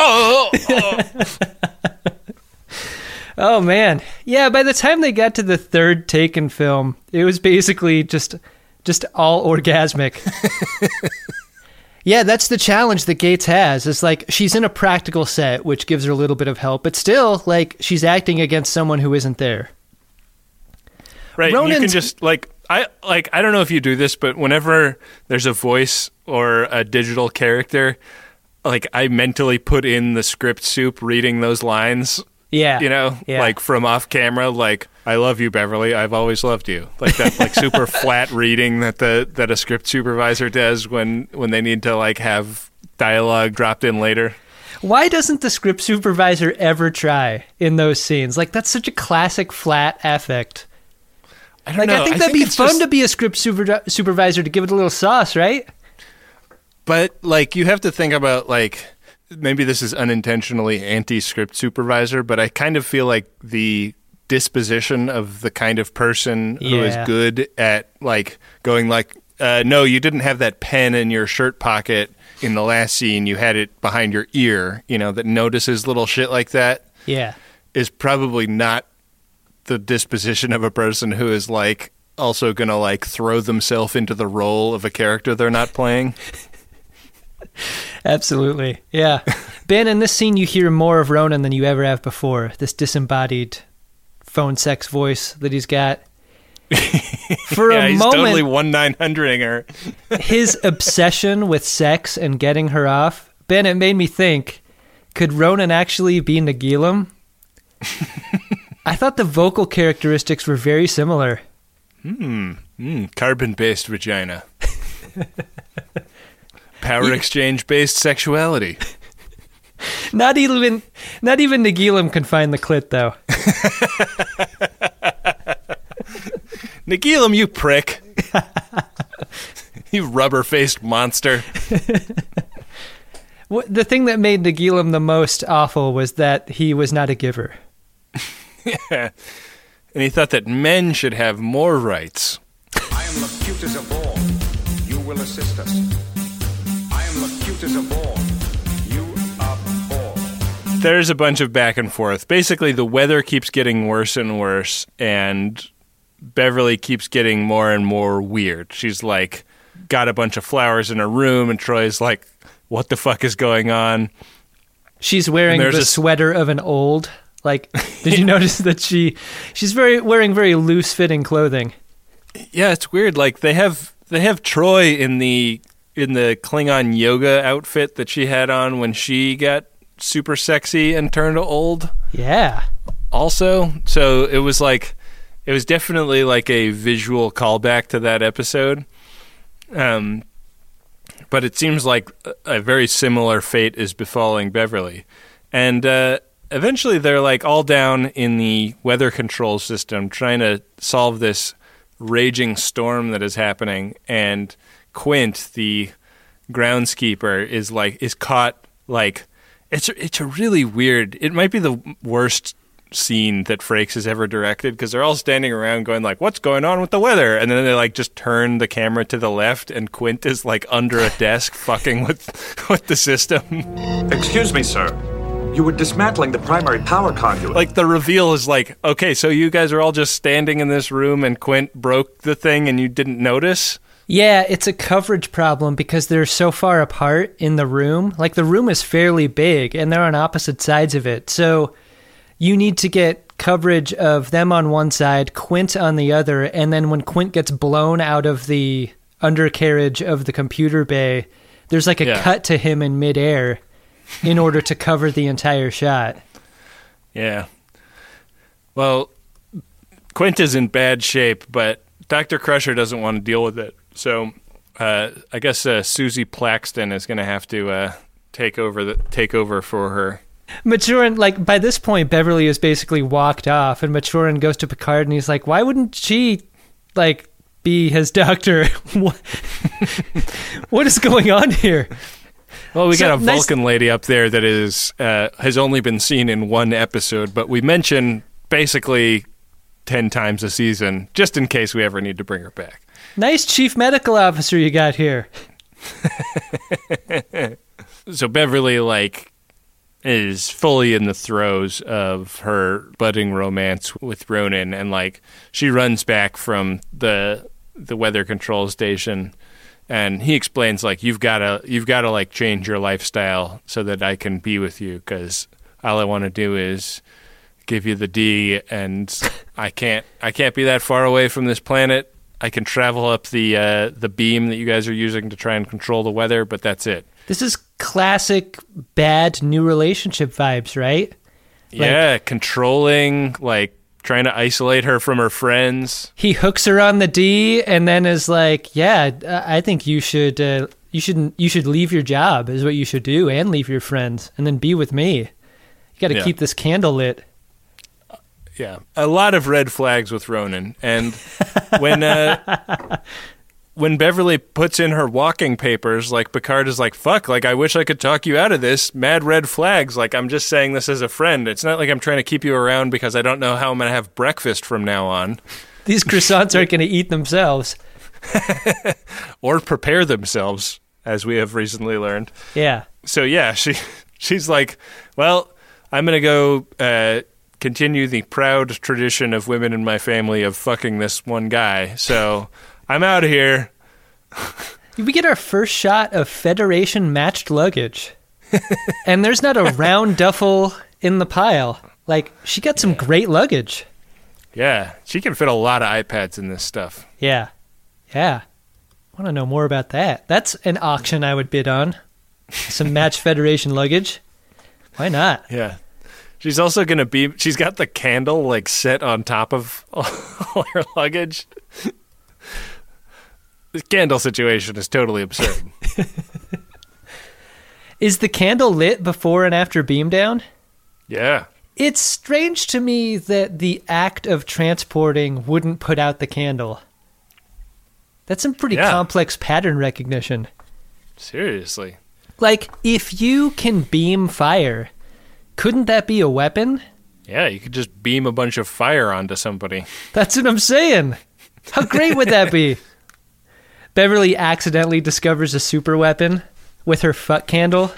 Oh, man. Yeah, by the time they got to the third Taken film, it was basically just all orgasmic. Yeah, that's the challenge that Gates has. It's like she's in a practical set, which gives her a little bit of help, but still, like, she's acting against someone who isn't there. Right. You can just I don't know if you do this, but whenever there's a voice or a digital character, like, I mentally put in the script soup reading those lines. Yeah. You know, like from off camera, like, I love you, Beverly. I've always loved you. Like that, like super flat reading that a script supervisor does when they need to like have dialogue dropped in later. Why doesn't the script supervisor ever try in those scenes? Like, that's such a classic flat affect. I don't know. I think that'd be fun to be a script supervisor, to give it a little sauce, right? But, like, you have to think about, like, maybe this is unintentionally anti-script supervisor, but I kind of feel like the disposition of the kind of person who is good at, like, going like, no, you didn't have that pen in your shirt pocket in the last scene. You had it behind your ear, you know, that notices little shit like that. Yeah. Is probably not the disposition of a person who is, like, also going to, like, throw themselves into the role of a character they're not playing. Absolutely. Yeah. Ben, in this scene, you hear more of Ronan than you ever have before. This disembodied phone sex voice that he's got. For a he's moment, totally 1-900ing her. His obsession with sex and getting her off, Ben, it made me think, could Ronan actually be Nagilum? I thought the vocal characteristics were very similar. Carbon-based vagina. Power exchange-based sexuality. Not even Nagilum can find the clit, though. Nagilum, you prick. You rubber-faced monster. The thing that made Nagilum the most awful was that he was not a giver. Yeah. And he thought that men should have more rights. I am Locutus of all. You will assist us. I am Locutus of all. You of all. There's a bunch of back and forth. Basically, the weather keeps getting worse and worse, and Beverly keeps getting more and more weird. She's like, got a bunch of flowers in her room, and Troy's like, what the fuck is going on? She's wearing the sweater of an old. Like, did you notice that she's wearing very loose fitting clothing? Yeah, it's weird. Like they have Troy in the Klingon yoga outfit that she had on when she got super sexy and turned old. Yeah. Also, so it was definitely like a visual callback to that episode. But it seems like a very similar fate is befalling Beverly. And eventually they're like all down in the weather control system trying to solve this raging storm that is happening. And Quint, the groundskeeper, is caught like it's a really weird. It might be the worst scene that Frakes has ever directed because they're all standing around going like, what's going on with the weather? And then they like just turn the camera to the left and Quint is like under a desk fucking with the system. Excuse me, sir. You were dismantling the primary power conduit. Like the reveal is like, okay, so you guys are all just standing in this room and Quint broke the thing and you didn't notice? Yeah, it's a coverage problem because they're so far apart in the room. Like the room is fairly big and they're on opposite sides of it. So you need to get coverage of them on one side, Quint on the other, and then when Quint gets blown out of the undercarriage of the computer bay, there's like a cut to him in midair in order to cover the entire shot. Yeah. Well, Quint is in bad shape, but Dr. Crusher doesn't want to deal with it. So I guess Susie Plaxton is going to have to take over for her. Maturin, like, by this point, Beverly has basically walked off, and Maturin goes to Picard, and he's like, why wouldn't she, like, be his doctor? What is going on here? Well, we got a Vulcan lady up there that has only been seen in one episode, but we mention basically 10 times a season, just in case we ever need to bring her back. Nice chief medical officer you got here. So Beverly, like, is fully in the throes of her budding romance with Ronan, and like she runs back from the weather control station, and he explains like you've got to like change your lifestyle so that I can be with you, because all I want to do is give you the D, and I can't be that far away from this planet. I can travel up the beam that you guys are using to try and control the weather, but that's it. This is classic bad new relationship vibes, right? Yeah, controlling, like trying to isolate her from her friends. He hooks her on the D and then is like, "Yeah, I think you should leave your job is what you should do, and leave your friends, and then be with me. You got to keep this candle lit." Yeah, a lot of red flags with Ronan. And when Beverly puts in her walking papers, like, Picard is like, fuck, like, I wish I could talk you out of this. Mad red flags. Like, I'm just saying this as a friend. It's not like I'm trying to keep you around because I don't know how I'm going to have breakfast from now on. These croissants aren't going to eat themselves. Or prepare themselves, as we have recently learned. Yeah. So, yeah, she's like, well, I'm going to go continue the proud tradition of women in my family of fucking this one guy. So I'm out of here. We get our first shot of Federation matched luggage. And there's not a round duffel in the pile. Like, she got some great luggage. Yeah, she can fit a lot of iPads in this stuff. Yeah. I want to know more about that. That's an auction I would bid on. Some matched Federation luggage. Why not? Yeah. She's also going to be... She's got the candle, like, set on top of all her luggage. This candle situation is totally absurd. Is the candle lit before and after beam down? Yeah. It's strange to me that the act of transporting wouldn't put out the candle. That's some pretty complex pattern recognition. Seriously. Like, if you can beam fire, couldn't that be a weapon? Yeah, you could just beam a bunch of fire onto somebody. That's what I'm saying. How great would that be? Beverly accidentally discovers a super weapon with her fuck candle.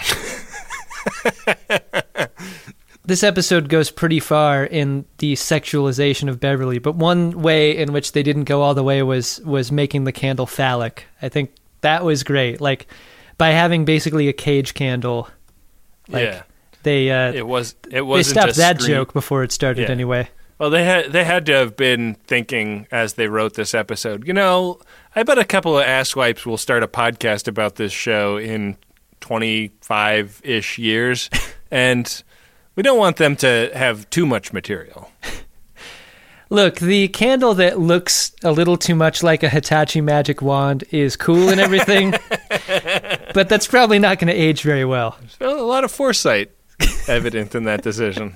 This episode goes pretty far in the sexualization of Beverly, but one way in which they didn't go all the way was making the candle phallic. I think that was great. Like, by having basically a cage candle. Like, yeah. They stopped that joke before it started anyway. Well, they had to have been thinking as they wrote this episode, you know, I bet a couple of asswipes will start a podcast about this show in 25-ish years, and we don't want them to have too much material. Look, the candle that looks a little too much like a Hitachi magic wand is cool and everything, but that's probably not going to age very well. There's a lot of foresight evident in that decision.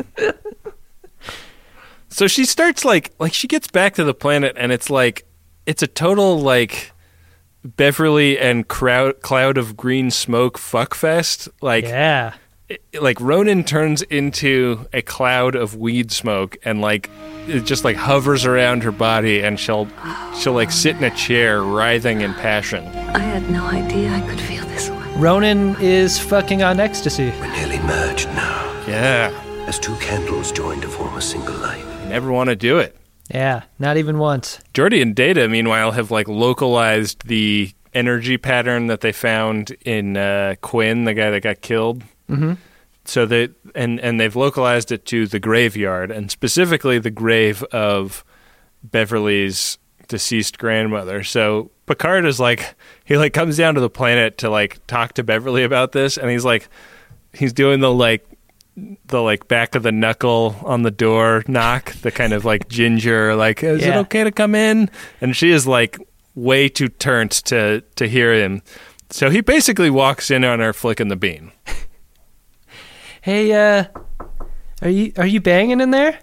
So she starts like she gets back to the planet, and it's like it's a total like Beverly and cloud of green smoke fuckfest. Like, yeah, like Ronan turns into a cloud of weed smoke, and like it just like hovers around her body, and she'll like sit in a chair writhing in passion. I had no idea I could feel this way. Ronan is fucking on ecstasy. We're nearly merged now. Yeah. As two candles join to form a single light. You never want to do it. Yeah, not even once. Geordi and Data, meanwhile, have like localized the energy pattern that they found in Quinn, the guy that got killed. Mm-hmm. So they and they've localized it to the graveyard, and specifically the grave of Beverly's deceased grandmother. So Picard is like, he like comes down to the planet to like talk to Beverly about this, and he's doing the back of the knuckle on the door knock, the kind of like ginger, like, is it okay to come in? And she is like way too turnt to hear him. So he basically walks in on her flicking the bean. Hey, are you banging in there?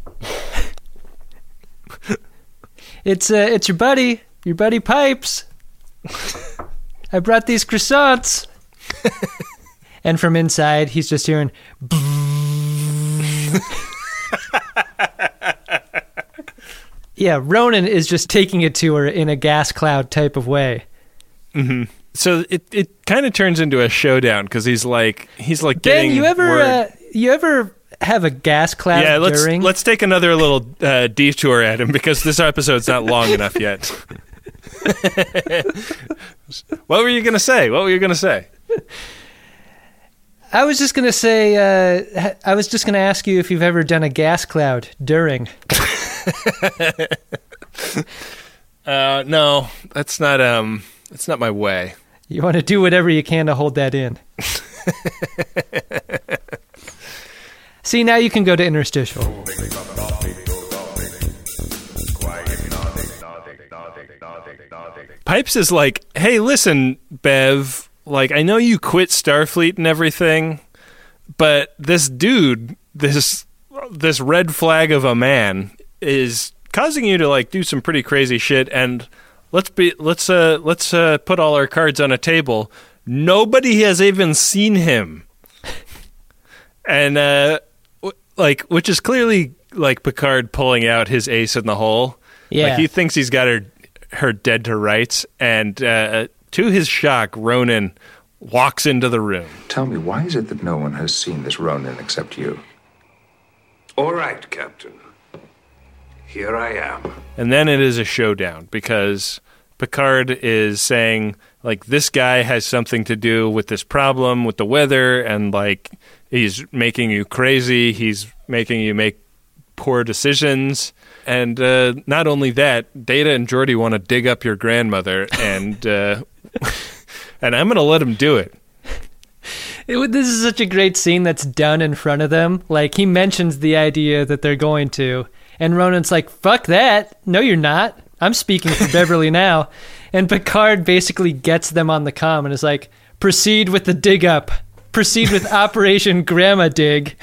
It's your buddy Pipes. I brought these croissants. And from inside, he's just hearing. Yeah, Ronan is just taking it to her in a gas cloud type of way. Mm-hmm. So it kind of turns into a showdown because he's like getting. Ben, you ever have a gas cloud? Yeah, during? let's take another little detour at him because this episode's not long enough yet. What were you gonna say? I was just gonna say. I was just gonna ask you if you've ever done a gas cloud during. No, that's not my way. You want to do whatever you can to hold that in. See, now you can go to interstitial. Pipes is like, hey, listen, Bev, like, I know you quit Starfleet and everything, but this dude, this this red flag of a man is causing you to like do some pretty crazy shit. And let's put all our cards on a table. Nobody has even seen him, and which is clearly like Picard pulling out his ace in the hole. Yeah, like he thinks he's got her dead to rights, and to his shock, Ronan walks into the room. Tell me, why is it that no one has seen this Ronin except you? All right, Captain. Here I am. And then it is a showdown because Picard is saying, like, this guy has something to do with this problem with the weather, and, like, he's making you crazy. He's making you make poor decisions. And not only that, Data and Geordi want to dig up your grandmother, and and I'm going to let him do it. This is such a great scene that's done in front of them. Like, he mentions the idea that they're going to, and Ronan's like, fuck that. No, you're not. I'm speaking for Beverly now. And Picard basically gets them on the comm and is like, proceed with the dig up. Proceed with Operation Grandma Dig.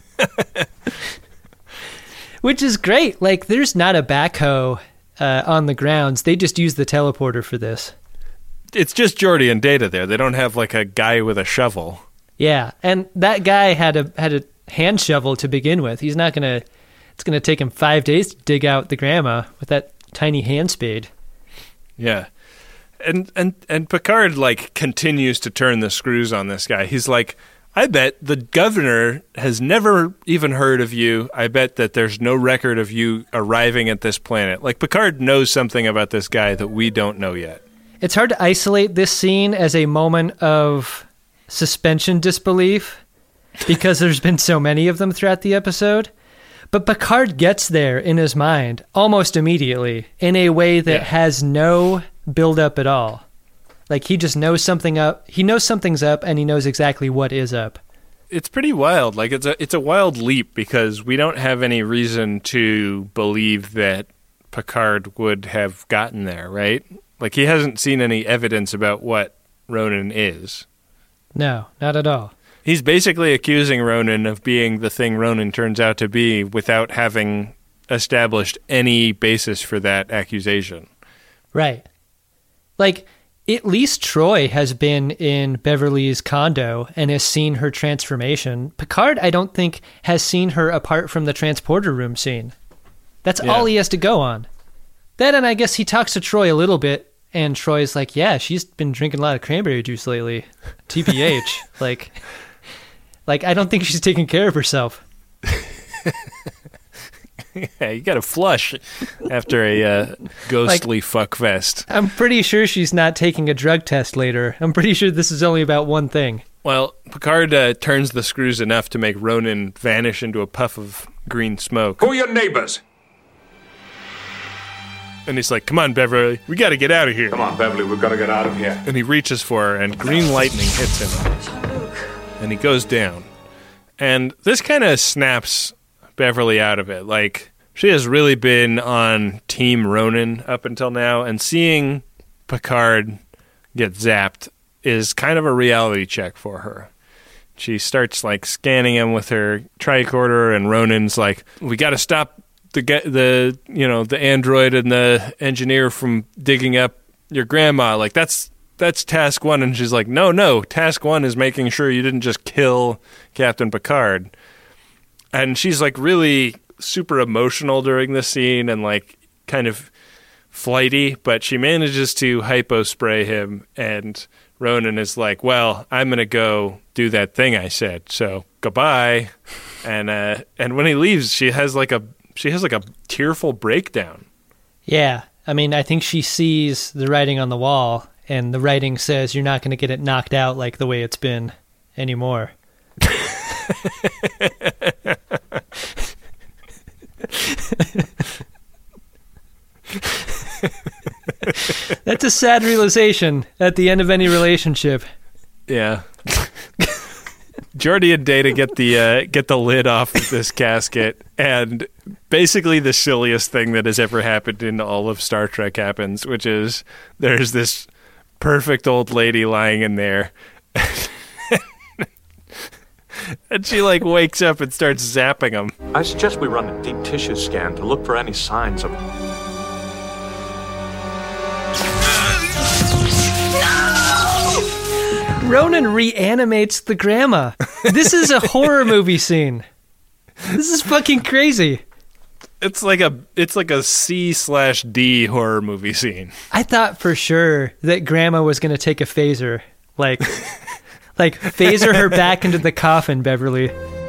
Which is great. Like, there's not a backhoe on the grounds. They just use the teleporter for this. It's just Geordi and Data there. They don't have, like, a guy with a shovel. Yeah, and that guy had a hand shovel to begin with. He's not gonna. It's gonna take him 5 days to dig out the grandma with that tiny hand spade. Yeah, and Picard like continues to turn the screws on this guy. He's like, I bet the governor has never even heard of you. I bet that there's no record of you arriving at this planet. Like, Picard knows something about this guy that we don't know yet. It's hard to isolate this scene as a moment of suspension disbelief because there's been so many of them throughout the episode. But Picard gets there in his mind almost immediately in a way that has no build-up at all. Like, he just knows something up. He knows something's up, and he knows exactly what is up. It's pretty wild. Like, it's a wild leap because we don't have any reason to believe that Picard would have gotten there, right? Like, he hasn't seen any evidence about what Ronan is. No, not at all. He's basically accusing Ronan of being the thing Ronan turns out to be without having established any basis for that accusation. Right. Like, at least Troy has been in Beverly's condo and has seen her transformation. Picard, I don't think, has seen her apart from the transporter room scene. That's all he has to go on. Then, and I guess he talks to Troy a little bit, and Troy's like, yeah, she's been drinking a lot of cranberry juice lately. TBH. Like, I don't think she's taking care of herself. Yeah, you got to flush after a ghostly fuck fest. I'm pretty sure she's not taking a drug test later. I'm pretty sure this is only about one thing. Well, Picard turns the screws enough to make Ronan vanish into a puff of green smoke. Who are your neighbors? And he's like, come on, Beverly, we got to get out of here. Come on, Beverly, we've got to get out of here. And he reaches for her, and green lightning hits him. And he goes down. And this kind of snaps Beverly out of it. Like, she has really been on Team Ronan up until now, and seeing Picard get zapped is kind of a reality check for her. She starts, like, scanning him with her tricorder, and Ronan's like, we got to stop the android and the engineer from digging up your grandma. Like, that's task one. And she's like, no, task one is making sure you didn't just kill Captain Picard. And she's like really super emotional during this scene and like kind of flighty, but she manages to hypo spray him, and Ronan is like, well, I'm going to go do that thing I said. So goodbye. And when he leaves, she has like a tearful breakdown. Yeah. I mean, I think she sees the writing on the wall, and the writing says you're not going to get it knocked out like the way it's been anymore. That's a sad realization at the end of any relationship. Yeah. Geordi and Data get the lid off of this casket, and basically the silliest thing that has ever happened in all of Star Trek happens, which is there's this perfect old lady lying in there. And she like wakes up and starts zapping him. I suggest we run a deep tissue scan to look for any signs of... Ronan reanimates the grandma. This is a horror movie scene. This is fucking crazy. It's like a C/D horror movie scene. I thought for sure that grandma was going to take a phaser. Like phaser her back into the coffin, Beverly.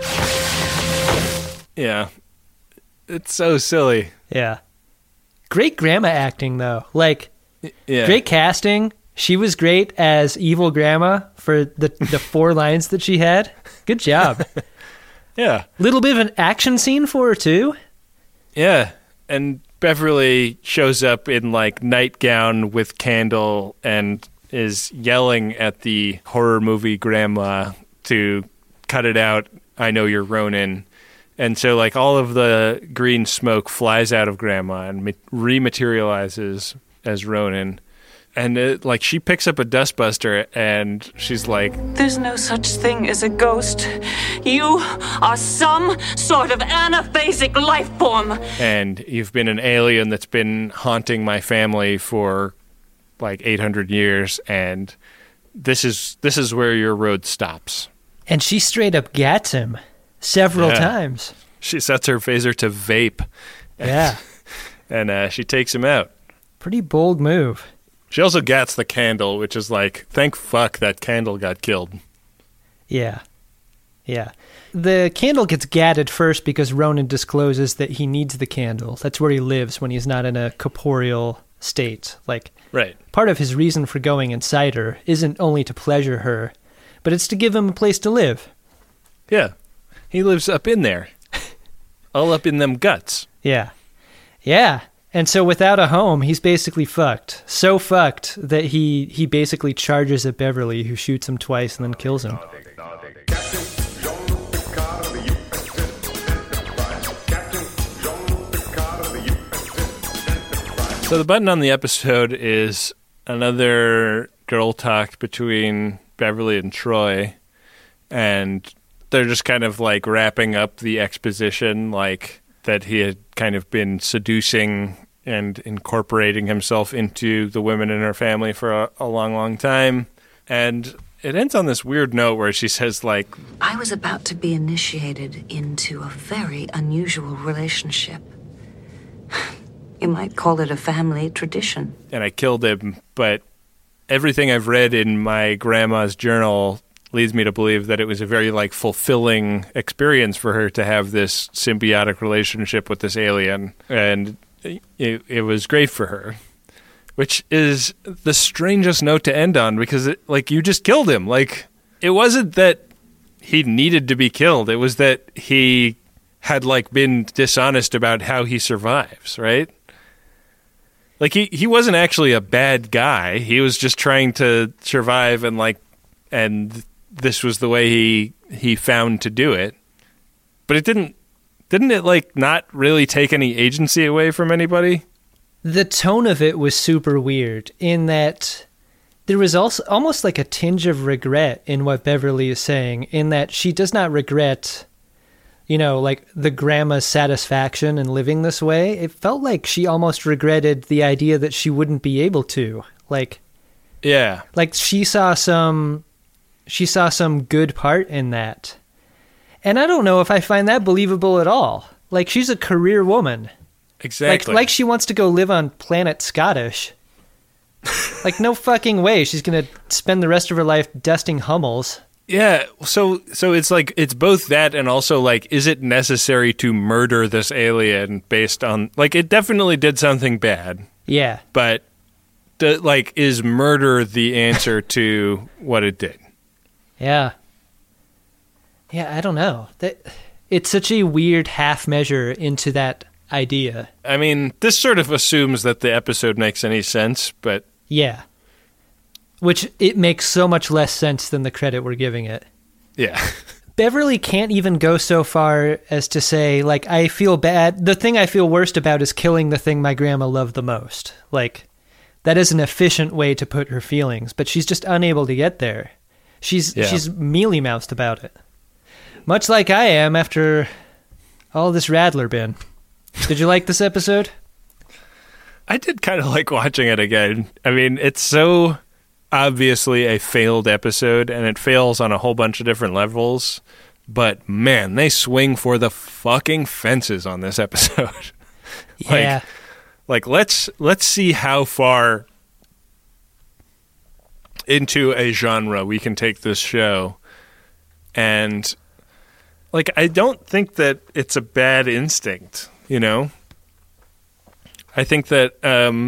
Yeah. It's so silly. Yeah. Great grandma acting, though. Like, yeah. Great casting. She was great as evil grandma for the 4 lines that she had. Good job. Yeah. Little bit of an action scene for her, too. Yeah. And Beverly shows up in, like, nightgown with candle and is yelling at the horror movie grandma to cut it out. I know you're Ronan. And so, like, all of the green smoke flies out of grandma and rematerializes as Ronan. And, she picks up a dustbuster, and she's like... There's no such thing as a ghost. You are some sort of anaphasic life form. And you've been an alien that's been haunting my family for, 800 years, and this is where your road stops. And she straight up gets him several times. She sets her phaser to vape. Yeah. And she takes him out. Pretty bold move. She also gets the candle, which is like, thank fuck that candle got killed. Yeah. Yeah. The candle gets gatted first because Ronan discloses that he needs the candle. That's where he lives when he's not in a corporeal state. Right. Part of his reason for going inside her isn't only to pleasure her, but it's to give him a place to live. Yeah. He lives up in there. All up in them guts. Yeah. Yeah. And so without a home, he's basically fucked. So fucked that he basically charges at Beverly, who shoots him twice and then kills him. So the button on the episode is another girl talk between Beverly and Troy. And they're just kind of wrapping up the exposition, that he had kind of been seducing and incorporating himself into the women in her family for a long, long time. And it ends on this weird note where she says, I was about to be initiated into a very unusual relationship. You might call it a family tradition. And I killed him, but everything I've read in my grandma's journal leads me to believe that it was a very fulfilling experience for her to have this symbiotic relationship with this alien, and it was great for her, which is the strangest note to end on, because you just killed him. It wasn't that he needed to be killed, it was that he had be dishonest about how he survives, right? He wasn't actually a bad guy, he was just trying to survive, and this was the way he found to do it. But it didn't it not really take any agency away from anybody? The tone of it was super weird in that there was also almost a tinge of regret in what Beverly is saying, in that she does not regret, the grandma's satisfaction in living this way. It felt like she almost regretted the idea that she wouldn't be able to. Yeah. She saw some good part in that. And I don't know if I find that believable at all. She's a career woman. Exactly. She wants to go live on planet Scottish. No fucking way she's going to spend the rest of her life dusting Hummels. Yeah, so it's it's both that and also is it necessary to murder this alien based on it definitely did something bad. Yeah. But is murder the answer to what it did? Yeah. Yeah, I don't know. It's such a weird half measure into that idea. I mean, this sort of assumes that the episode makes any sense, but... Yeah. Which it makes so much less sense than the credit we're giving it. Yeah. Beverly can't even go so far as to say, I feel bad. The thing I feel worst about is killing the thing my grandma loved the most. That is an efficient way to put her feelings, but she's just unable to get there. She's mealy-mouthed about it. Much like I am after all this Rattler bin. Did you like this episode? I did kind of like watching it again. I mean, it's so obviously a failed episode, and it fails on a whole bunch of different levels. But, man, they swing for the fucking fences on this episode. Yeah. Like let's see how far into a genre we can take this show. And, like, I don't think that it's a bad instinct, you know? I think that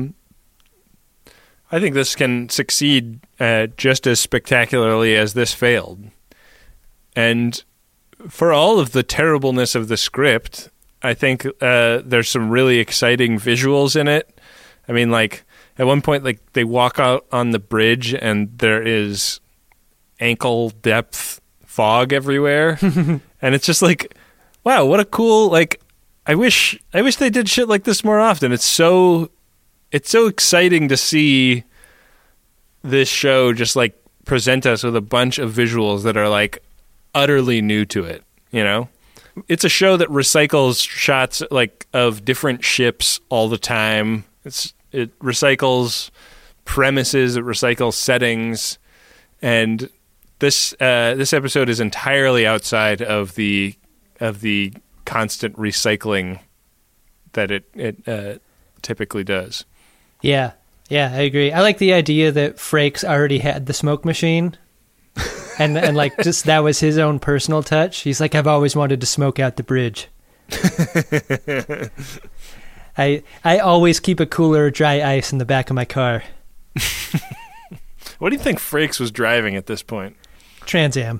I think this can succeed just as spectacularly as this failed. And for all of the terribleness of the script, I think there's some really exciting visuals in it. I mean, like, at one point, like, they walk out on the bridge and there is ankle depth fog everywhere. And it's just like, wow, what a cool, like, I wish they did shit like this more often. It's so exciting to see this show just, like, present us with a bunch of visuals that are, like, utterly new to it, you know? It's a show that recycles shots, like, of different ships all the time. It recycles premises, it recycles settings, and this episode is entirely outside of the constant recycling that it typically does. Yeah, I agree. I like the idea that Frakes already had the smoke machine, and like, just that was his own personal touch. He's like, I've always wanted to smoke out the bridge. I always keep a cooler of dry ice in the back of my car. What do you think Frakes was driving at this point? Trans Am.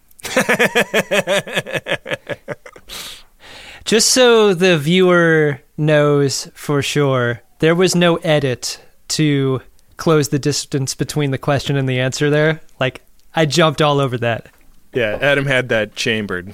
Just so the viewer knows for sure, there was no edit to close the distance between the question and the answer there. Like, I jumped all over that. Yeah, Adam had that chambered.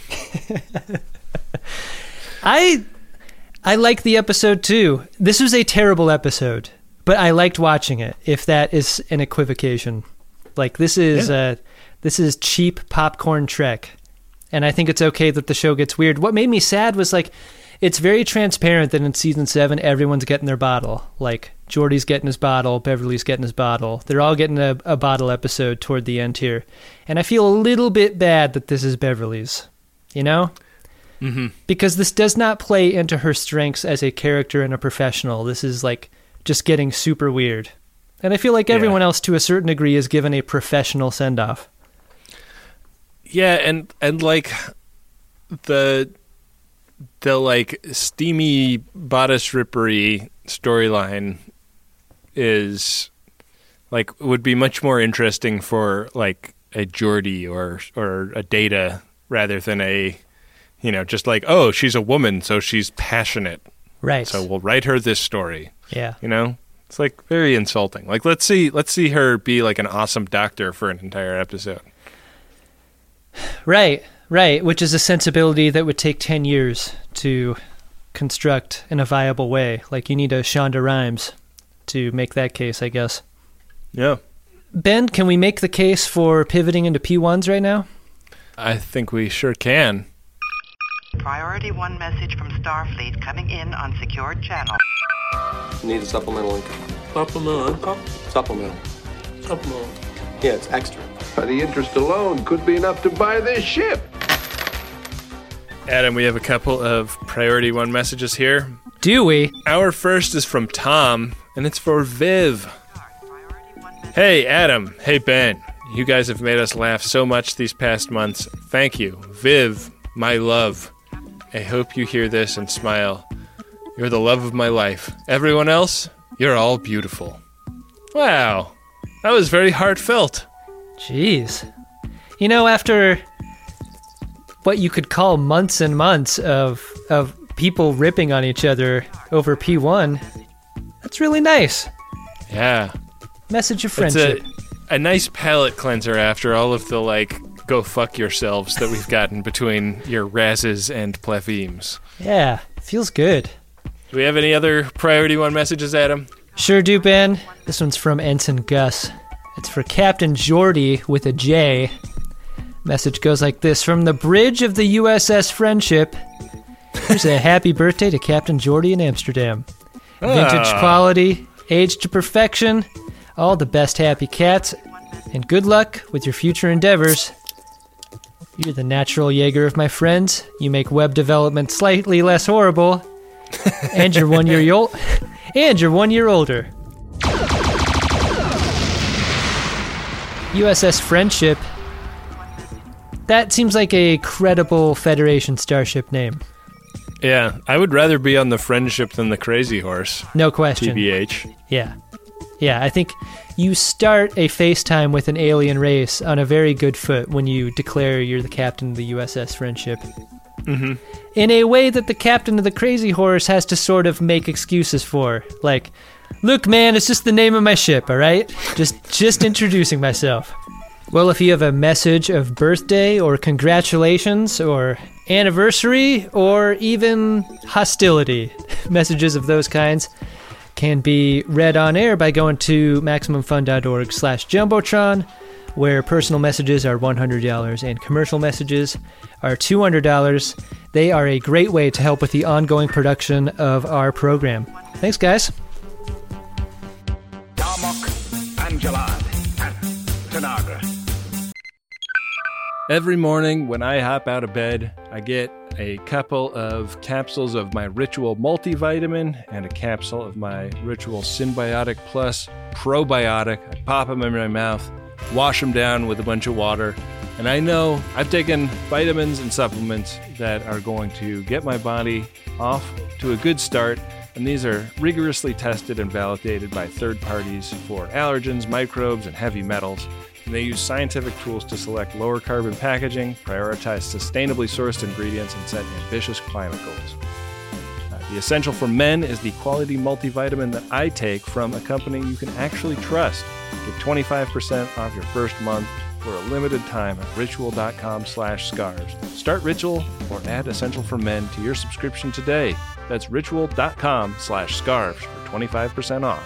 I like the episode too. This was a terrible episode, but I liked watching it, if that is an equivocation. Like, this is cheap popcorn Trek. And I think it's okay that the show gets weird. What made me sad was, like, it's very transparent that in season 7, everyone's getting their bottle. Like, Geordi's getting his bottle, Beverly's getting his bottle. They're all getting a bottle episode toward the end here. And I feel a little bit bad that this is Beverly's, you know? Mm-hmm. Because this does not play into her strengths as a character and a professional. This is, like, just getting super weird. And I feel like everyone else, to a certain degree, is given a professional send-off. Yeah, and like the like steamy bodice rippery storyline is like would be much more interesting for like a Geordi or a Data rather than a, you know, just like, oh, she's a woman, so she's passionate. Right. So we'll write her this story. Yeah. You know? It's like very insulting. Like let's see her be like an awesome doctor for an entire episode. Right, which is a sensibility that would take 10 years to construct in a viable way. Like, you need a Shonda Rhimes to make that case, I guess. Yeah. Ben, can we make the case for pivoting into P1s right now? I think we sure can. Priority 1 message from Starfleet coming in on secured channel. Need a supplemental income. Supplemental income? Supplemental. Yeah, it's extra. The interest alone could be enough to buy this ship. Adam, we have a couple of Priority 1 messages here. Do we? Our first is from Tom, and it's for Viv. Hey, Adam. Hey, Ben. You guys have made us laugh so much these past months. Thank you. Viv, my love. I hope you hear this and smile. You're the love of my life. Everyone else, you're all beautiful. Wow. That was very heartfelt. Jeez. You know, after what you could call months and months of people ripping on each other over P1, that's really nice. Yeah. Message of friendship. It's a nice palate cleanser after all of the, like, go fuck yourselves that we've gotten between your Razes and Plefeems. Yeah, feels good. Do we have any other Priority 1 messages, Adam? Sure do, Ben. This one's from Ensign Gus. It's for Captain Geordi with a J. Message goes like this. From the bridge of the USS Friendship, here's a happy birthday to Captain Geordie in Amsterdam. Vintage quality, aged to perfection, all the best happy cats, and good luck with your future endeavors. You're the natural Jaeger of my friends. You make web development slightly less horrible, and you're 1 year old. And you're 1 year older. USS Friendship. That seems like a credible Federation starship name. Yeah, I would rather be on the Friendship than the Crazy Horse. No question. TBH. Yeah. Yeah, I think you start a FaceTime with an alien race on a very good foot when you declare you're the captain of the USS Friendship. Mm-hmm. In a way that the captain of the Crazy Horse has to sort of make excuses for. Like, look, man, it's just the name of my ship, all right? Just introducing myself. Well, if you have a message of birthday or congratulations or anniversary or even hostility, messages of those kinds can be read on air by going to MaximumFun.org/Jumbotron, where personal messages are $100 and commercial messages are $200. They are a great way to help with the ongoing production of our program. Thanks, guys. Darmok, Angelad, and Tanagra. Every morning when I hop out of bed, I get a couple of capsules of my Ritual multivitamin and a capsule of my Ritual Symbiotic Plus probiotic. I pop them in my mouth, wash them down with a bunch of water, and I know I've taken vitamins and supplements that are going to get my body off to a good start, and these are rigorously tested and validated by third parties for allergens, microbes, and heavy metals. And they use scientific tools to select lower carbon packaging, prioritize sustainably sourced ingredients, and set ambitious climate goals. The Essential for Men is the quality multivitamin that I take from a company you can actually trust. Get 25% off your first month for a limited time at ritual.com/scarves. Start Ritual or add Essential for Men to your subscription today. That's ritual.com/scarves for 25% off.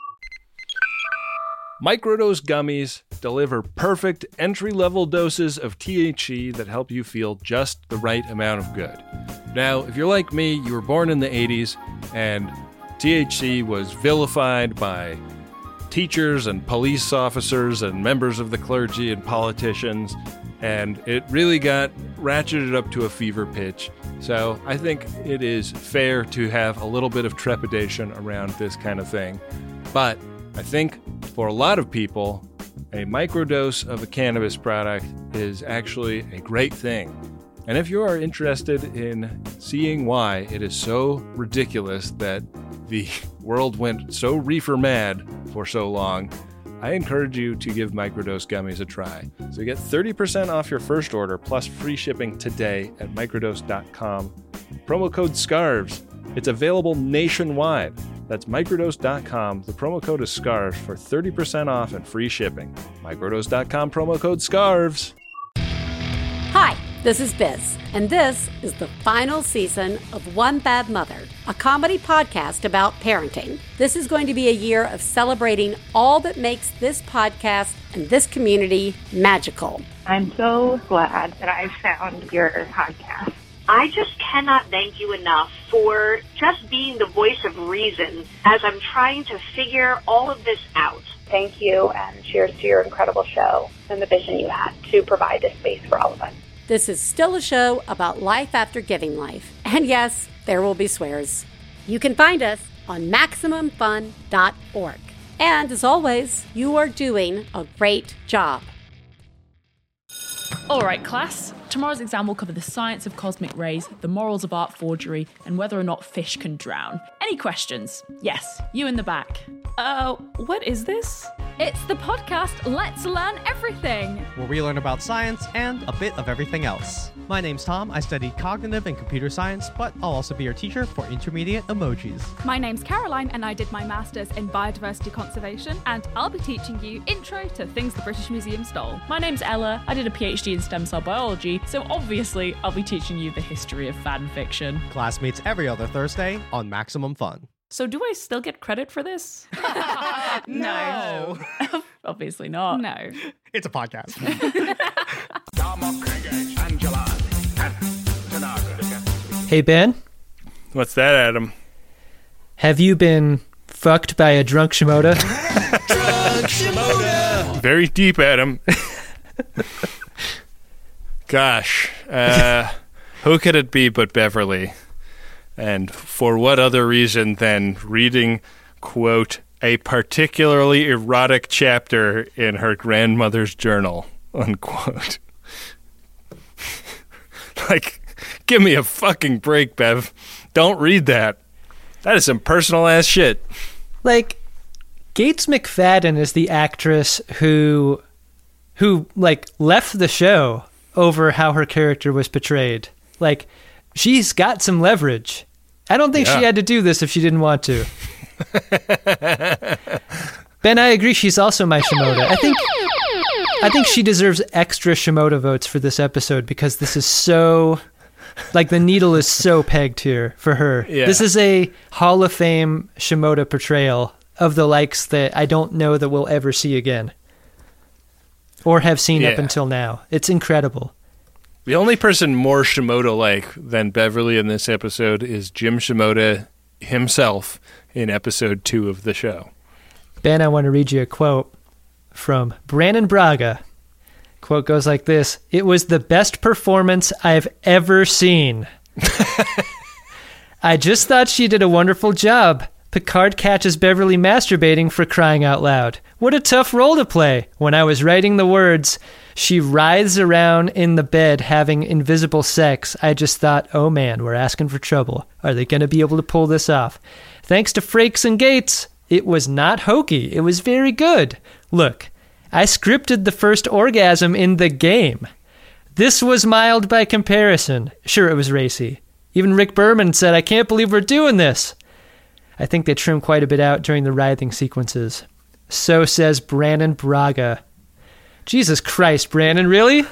Microdose gummies deliver perfect entry-level doses of THC that help you feel just the right amount of good. Now, if you're like me, you were born in the 80s, and THC was vilified by teachers and police officers and members of the clergy and politicians, and it really got ratcheted up to a fever pitch. So I think it is fair to have a little bit of trepidation around this kind of thing. But I think for a lot of people, a microdose of a cannabis product is actually a great thing. And if you are interested in seeing why it is so ridiculous that the world went so reefer mad for so long, I encourage you to give microdose gummies a try. So you get 30% off your first order plus free shipping today at microdose.com. Promo code SCARVES. It's available nationwide. That's microdose.com. The promo code is SCARVES for 30% off and free shipping. Microdose.com, promo code SCARVES. Hi, this is Biz, and this is the final season of One Bad Mother, a comedy podcast about parenting. This is going to be a year of celebrating all that makes this podcast and this community magical. I'm so glad that I found your podcast. I just cannot thank you enough for just being the voice of reason as I'm trying to figure all of this out. Thank you, and cheers to your incredible show and the vision you had to provide this space for all of us. This is still a show about life after giving life. And yes, there will be swears. You can find us on MaximumFun.org. And as always, you are doing a great job. All right, class. Tomorrow's exam will cover the science of cosmic rays, the morals of art forgery, and whether or not fish can drown. Any questions? Yes, you in the back. What is this? It's the podcast Let's Learn Everything, where we learn about science and a bit of everything else. My name's Tom. I studied cognitive and computer science, but I'll also be your teacher for intermediate emojis. My name's Caroline, and I did my master's in biodiversity conservation, and I'll be teaching you intro to things the British Museum stole. My name's Ella. I did a PhD in stem cell biology, so obviously I'll be teaching you the history of fan fiction. Class meets every other Thursday on Maximum Fun. So do I still get credit for this? No. Obviously not. No. It's a podcast. Hey, Ben? What's that, Adam? Have you been fucked by a drunk Shimoda? Drunk Shimoda! Very deep, Adam. Gosh, who could it be but Beverly? And for what other reason than reading, quote, a particularly erotic chapter in her grandmother's journal, unquote. Like, give me a fucking break, Bev. Don't read that. That is some personal-ass shit. Like, Gates McFadden is the actress who left the show over how her character was portrayed. Like, she's got some leverage. I don't think she had to do this if she didn't want to. Ben, I agree. She's also my Shimoda. I think she deserves extra Shimoda votes for this episode because this is so... Like, the needle is so pegged here for her. Yeah. This is a Hall of Fame Shimoda portrayal of the likes that I don't know that we'll ever see again. Or have seen up until now. It's incredible. The only person more Shimoda-like than Beverly in this episode is Jim Shimoda himself in episode 2 of the show. Ben, I want to read you a quote from Brannon Braga. Quote goes like this: "It was the best performance I've ever seen. I just thought she did a wonderful job. Picard catches Beverly masturbating, for crying out loud. What a tough role to play. When I was writing the words, she writhes around in the bed having invisible sex, I just thought, oh man, we're asking for trouble. Are they going to be able to pull this off? Thanks to Frakes and Gates, it was not hokey. It was very good. Look, I scripted the first orgasm in the game. This was mild by comparison. Sure, it was racy. Even Rick Berman said, I can't believe we're doing this. I think they trimmed quite a bit out during the writhing sequences. So says Brannon Braga. Jesus Christ, Brannon, really?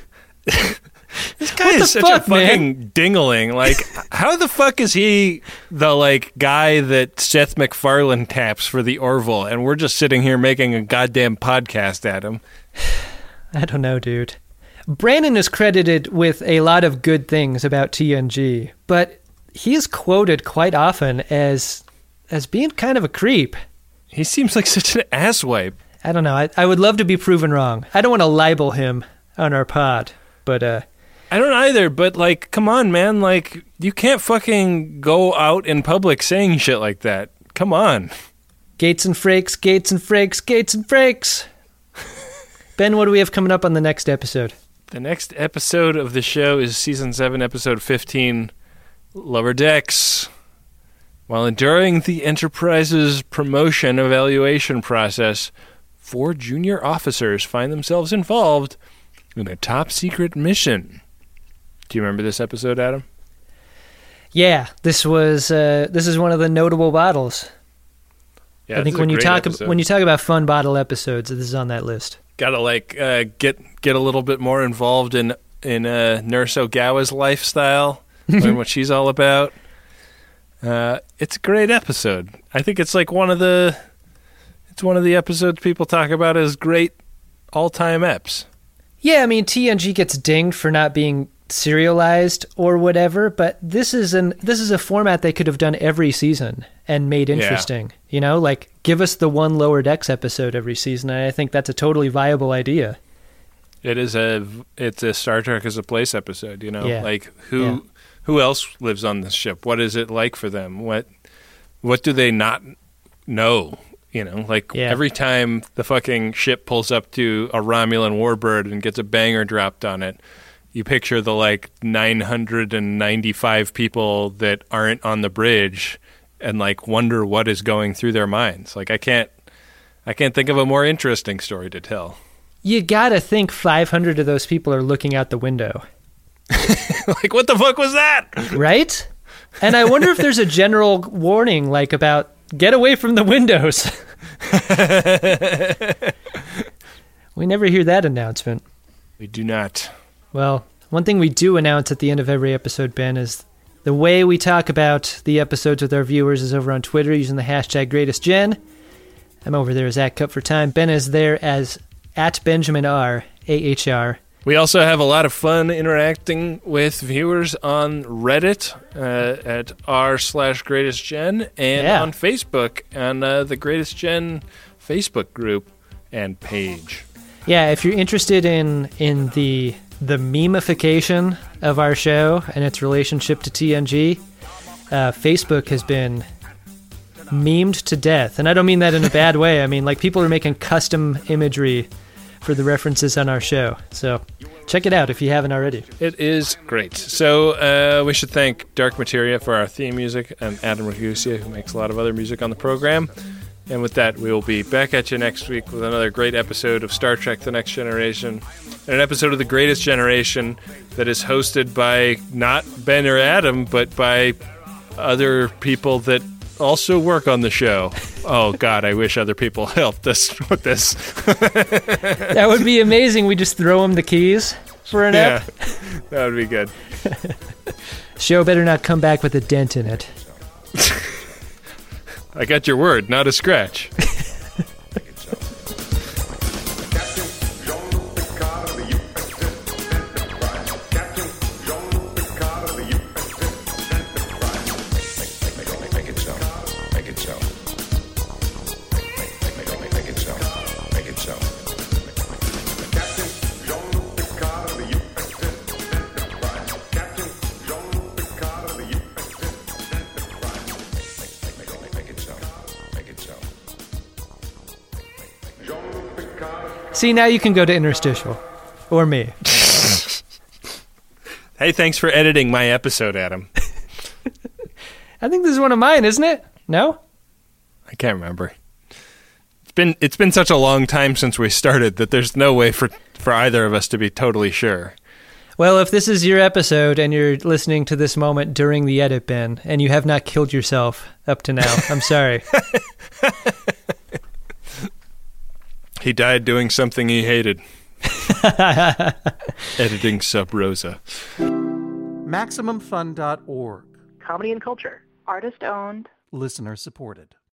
This guy is such a fucking dingling. Like, how the fuck is he the, like, guy that Seth MacFarlane taps for the Orville, and we're just sitting here making a goddamn podcast at him? I don't know, dude. Brannon is credited with a lot of good things about TNG, but he is quoted quite often as being kind of a creep. He seems like such an asswipe. I don't know. I would love to be proven wrong. I don't want to libel him on our pod, but I don't either, but, like, come on, man. Like, you can't fucking go out in public saying shit like that. Come on. Gates and Frakes, Gates and Frakes, Gates and Frakes. Ben, what do we have coming up on the next episode? The next episode of the show is Season 7, Episode 15, Lower Decks. While enduring the Enterprise's promotion evaluation process, 4 junior officers find themselves involved in a top-secret mission. Do you remember this episode, Adam? Yeah, this is one of the notable bottles. Yeah, I think when you talk about fun bottle episodes, this is on that list. Gotta get a little bit more involved in Nurse Ogawa's lifestyle, learn what she's all about. It's a great episode. I think it's like one of the episodes people talk about as great all-time eps. Yeah, I mean, TNG gets dinged for not being serialized or whatever, but this is a format they could have done every season and made interesting. Yeah. You know, like, give us the one Lower Decks episode every season, and I think that's a totally viable idea. It's a Star Trek as a Place episode, you know? Yeah. Like, who else lives on this ship? What is it like for them? What do they not know? You know, like, every time the fucking ship pulls up to a Romulan warbird and gets a banger dropped on it, you picture the, like, 995 people that aren't on the bridge and, like, wonder what is going through their minds. Like, I can't think of a more interesting story to tell. You gotta think 500 of those people are looking out the window. Like, what the fuck was that? Right? And I wonder if there's a general warning, like, about get away from the windows. We never hear that announcement. We do not. Well, one thing we do announce at the end of every episode, Ben, is the way we talk about the episodes with our viewers is over on Twitter using the hashtag GreatestGen. I'm over there as @CupForTime. Ben is there as @BenjaminR, AHR. We also have a lot of fun interacting with viewers on Reddit at r/GreatestGen and on Facebook on the Greatest Gen Facebook group and page. Yeah, if you're interested in the memification of our show and its relationship to TNG, Facebook has been memed to death. And I don't mean that in a bad way. I mean, like, people are making custom imagery for the references on our show. So check it out if you haven't already. It is great. So we should thank Dark Materia for our theme music and Adam Ragusia, who makes a lot of other music on the program. And with that, we will be back at you next week with another great episode of Star Trek The Next Generation, and an episode of The Greatest Generation that is hosted by not Ben or Adam, but by other people that also work on the show. Oh, God, I wish other people helped us with this. That would be amazing. We just throw them the keys for an app. That would be good. Show better not come back with a dent in it. I got your word, not a scratch. See, now you can go to Interstitial. Or me. Hey, thanks for editing my episode, Adam. I think this is one of mine, isn't it? No? I can't remember. It's been such a long time since we started that there's no way for either of us to be totally sure. Well, if this is your episode and you're listening to this moment during the edit bin and you have not killed yourself up to now, I'm sorry. He died doing something he hated. Editing Sub Rosa. MaximumFun.org. Comedy and culture. Artist owned. Listener supported.